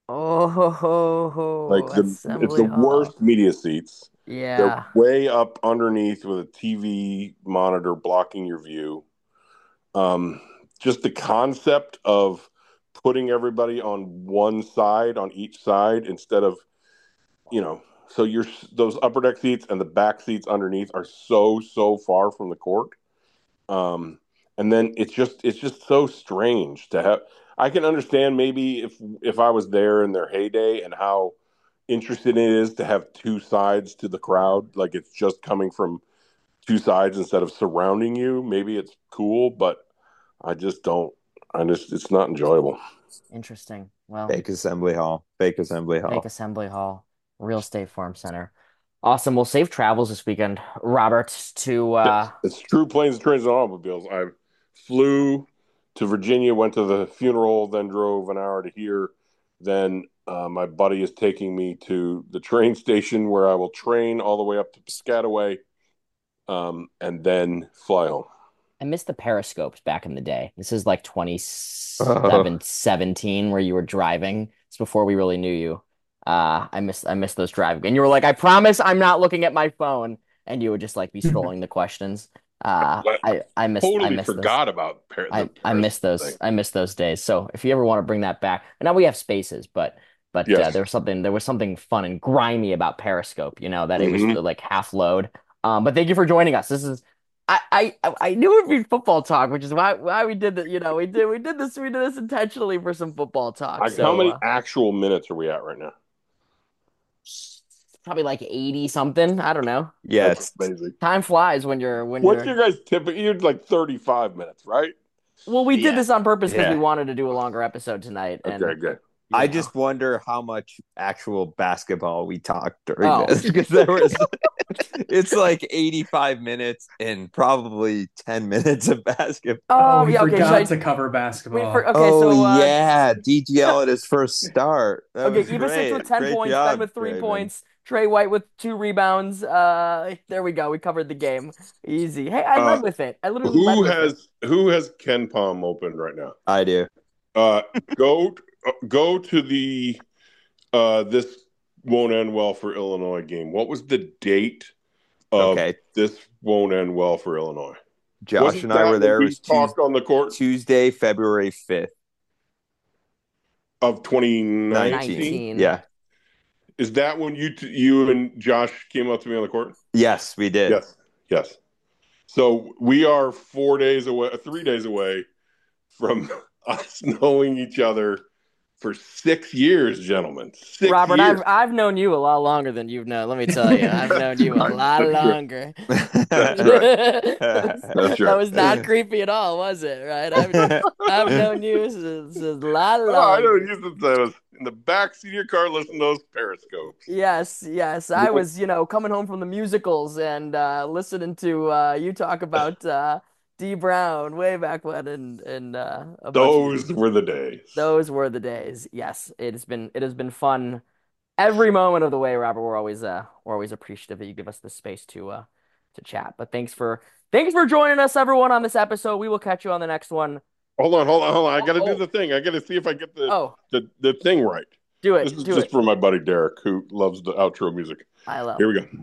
[SPEAKER 7] Oh, ho, ho,
[SPEAKER 8] Like
[SPEAKER 7] ho.
[SPEAKER 8] the it's the
[SPEAKER 7] Assembly Hall.
[SPEAKER 8] worst media seats. They're
[SPEAKER 7] Yeah.
[SPEAKER 8] way up underneath with a T V monitor blocking your view. Um, just the concept of putting everybody on one side, on each side, instead of, you know, so you're those upper deck seats and the back seats underneath are so, so far from the court. Um, and then it's just it's just so strange to have. I can understand maybe if if I was there in their heyday and how interesting it is to have two sides to the crowd, like it's just coming from two sides instead of surrounding you. Maybe it's cool, but I just don't. I just it's not enjoyable.
[SPEAKER 7] Interesting. Well,
[SPEAKER 9] Fake Assembly Hall. Fake Assembly Hall.
[SPEAKER 7] Fake Assembly Hall, Real State Farm Center. Awesome. Well, safe travels this weekend, Robert, to uh
[SPEAKER 8] It's true planes, trains, and automobiles. I flew to Virginia, went to the funeral, then drove an hour to here. Then uh, my buddy is taking me to the train station where I will train all the way up to Piscataway, um, and then fly home.
[SPEAKER 7] I missed the periscopes back in the day. This is like twenty seven, seventeen where you were driving. It's before we really knew you. Uh, I miss I miss those driving. And you were like, I promise I'm not looking at my phone. And you would just like be scrolling the questions. Uh, I I miss
[SPEAKER 8] totally
[SPEAKER 7] I miss
[SPEAKER 8] forgot
[SPEAKER 7] those.
[SPEAKER 8] about par-
[SPEAKER 7] I,
[SPEAKER 8] the
[SPEAKER 7] I miss those
[SPEAKER 8] thing.
[SPEAKER 7] I miss those days. So if you ever want to bring that back, and now we have spaces, but but
[SPEAKER 8] Yes.
[SPEAKER 7] uh, there was something there was something fun and grimy about Periscope, you know, that it
[SPEAKER 8] Mhm.
[SPEAKER 7] was like half load. Um, but thank you for joining us. This is I, I I knew it would be football talk, which is why why we did that. You know, we did we did this we did this intentionally for some football talk.
[SPEAKER 8] Like,
[SPEAKER 7] So
[SPEAKER 8] how many
[SPEAKER 7] uh,
[SPEAKER 8] actual minutes are we at right now?
[SPEAKER 7] probably like eighty something. I don't know.
[SPEAKER 9] Yeah,
[SPEAKER 8] That's
[SPEAKER 9] it's
[SPEAKER 8] amazing.
[SPEAKER 7] Time flies when you're when
[SPEAKER 8] What's
[SPEAKER 7] you're
[SPEAKER 8] your guys' typical? You're like thirty-five minutes, right?
[SPEAKER 7] well, we did
[SPEAKER 9] Yeah.
[SPEAKER 7] this on purpose because we
[SPEAKER 9] Yeah.
[SPEAKER 7] wanted to do a longer episode tonight. And
[SPEAKER 8] Okay, good.
[SPEAKER 7] you
[SPEAKER 9] I
[SPEAKER 7] know.
[SPEAKER 9] just wonder how much actual basketball we talked during
[SPEAKER 7] Oh.
[SPEAKER 9] this because there was it's like eighty-five minutes and probably ten minutes of basketball.
[SPEAKER 7] Oh,
[SPEAKER 6] we
[SPEAKER 7] yeah, okay,
[SPEAKER 6] forgot
[SPEAKER 7] so I-
[SPEAKER 6] to cover
[SPEAKER 7] we
[SPEAKER 6] basketball.
[SPEAKER 7] for, okay,
[SPEAKER 9] oh
[SPEAKER 7] so uh,
[SPEAKER 9] yeah, D G L at his first start. That
[SPEAKER 7] okay,
[SPEAKER 9] was
[SPEAKER 7] Eva
[SPEAKER 9] great.
[SPEAKER 7] six with ten
[SPEAKER 9] Great
[SPEAKER 7] points,
[SPEAKER 9] job,
[SPEAKER 7] Ben with three
[SPEAKER 9] Draymond.
[SPEAKER 7] points, Trey White with two rebounds. Uh, there we go. We covered the game. Easy. Hey, I led
[SPEAKER 8] Uh,
[SPEAKER 7] with it. I literally led
[SPEAKER 8] Who
[SPEAKER 7] with it.
[SPEAKER 8] has who has Ken Palm open right now?
[SPEAKER 9] I do.
[SPEAKER 8] Uh, go uh, go to the uh, this won't end well for Illinois game. What was the date of
[SPEAKER 9] Okay.
[SPEAKER 8] this won't end well for Illinois?
[SPEAKER 9] Josh
[SPEAKER 8] Wasn't
[SPEAKER 9] and I
[SPEAKER 8] that
[SPEAKER 9] were
[SPEAKER 8] when
[SPEAKER 9] there. It
[SPEAKER 8] we
[SPEAKER 9] was
[SPEAKER 8] talked
[SPEAKER 9] Tuesday,
[SPEAKER 8] on the court
[SPEAKER 9] Tuesday, February fifth,
[SPEAKER 8] of twenty nineteen.
[SPEAKER 7] nineteen.
[SPEAKER 9] Yeah.
[SPEAKER 8] Is that when you t- you and Josh came up to me on the court?
[SPEAKER 9] Yes, we did.
[SPEAKER 8] Yes, yes. So we are four days away, three days away from us knowing each other for six years, gentlemen. Six
[SPEAKER 7] Robert,
[SPEAKER 8] years.
[SPEAKER 7] I've I've known you a lot longer than you've known. Let me tell you, I've known you a
[SPEAKER 8] That's
[SPEAKER 7] lot
[SPEAKER 8] right.
[SPEAKER 7] longer.
[SPEAKER 8] That's right.
[SPEAKER 9] That's
[SPEAKER 8] That's
[SPEAKER 7] That
[SPEAKER 8] right.
[SPEAKER 7] was not creepy at all, was it? Right? I've, I've known you since, since a lot
[SPEAKER 8] Oh, I know
[SPEAKER 7] longer.
[SPEAKER 8] you said that was in the back seat of your car listening to those periscopes.
[SPEAKER 7] Yes, yes. I was, you know, coming home from the musicals and uh, listening to uh, you talk about uh, D Brown way back when, and and uh, a bunch of-
[SPEAKER 8] Those were the days.
[SPEAKER 7] those were the days. Yes, it has been it has been fun every moment of the way, Robert. We're always uh we're always appreciative that you give us the space to uh to chat. But thanks for thanks for joining us, everyone, on this episode. We will catch you on the next one.
[SPEAKER 8] Hold on, hold on, hold on. I got to
[SPEAKER 7] Oh,
[SPEAKER 8] do
[SPEAKER 7] oh.
[SPEAKER 8] the thing. I got to see if I get the,
[SPEAKER 7] Oh,
[SPEAKER 8] the the thing right.
[SPEAKER 7] do it,
[SPEAKER 8] This is
[SPEAKER 7] do
[SPEAKER 8] just
[SPEAKER 7] it.
[SPEAKER 8] for my buddy Derek, who loves the outro music.
[SPEAKER 7] I love.
[SPEAKER 8] Here we go.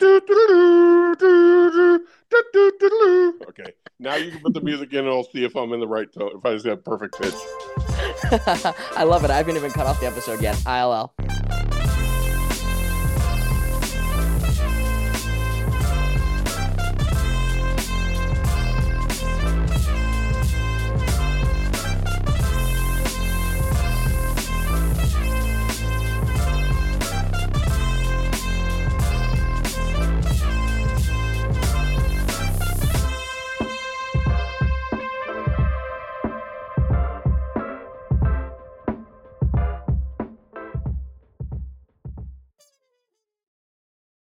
[SPEAKER 8] Okay, now you can put the music in, and I'll see if I'm in the right tone. If I just have perfect pitch.
[SPEAKER 7] I love it. I haven't even cut off the episode yet. I L L.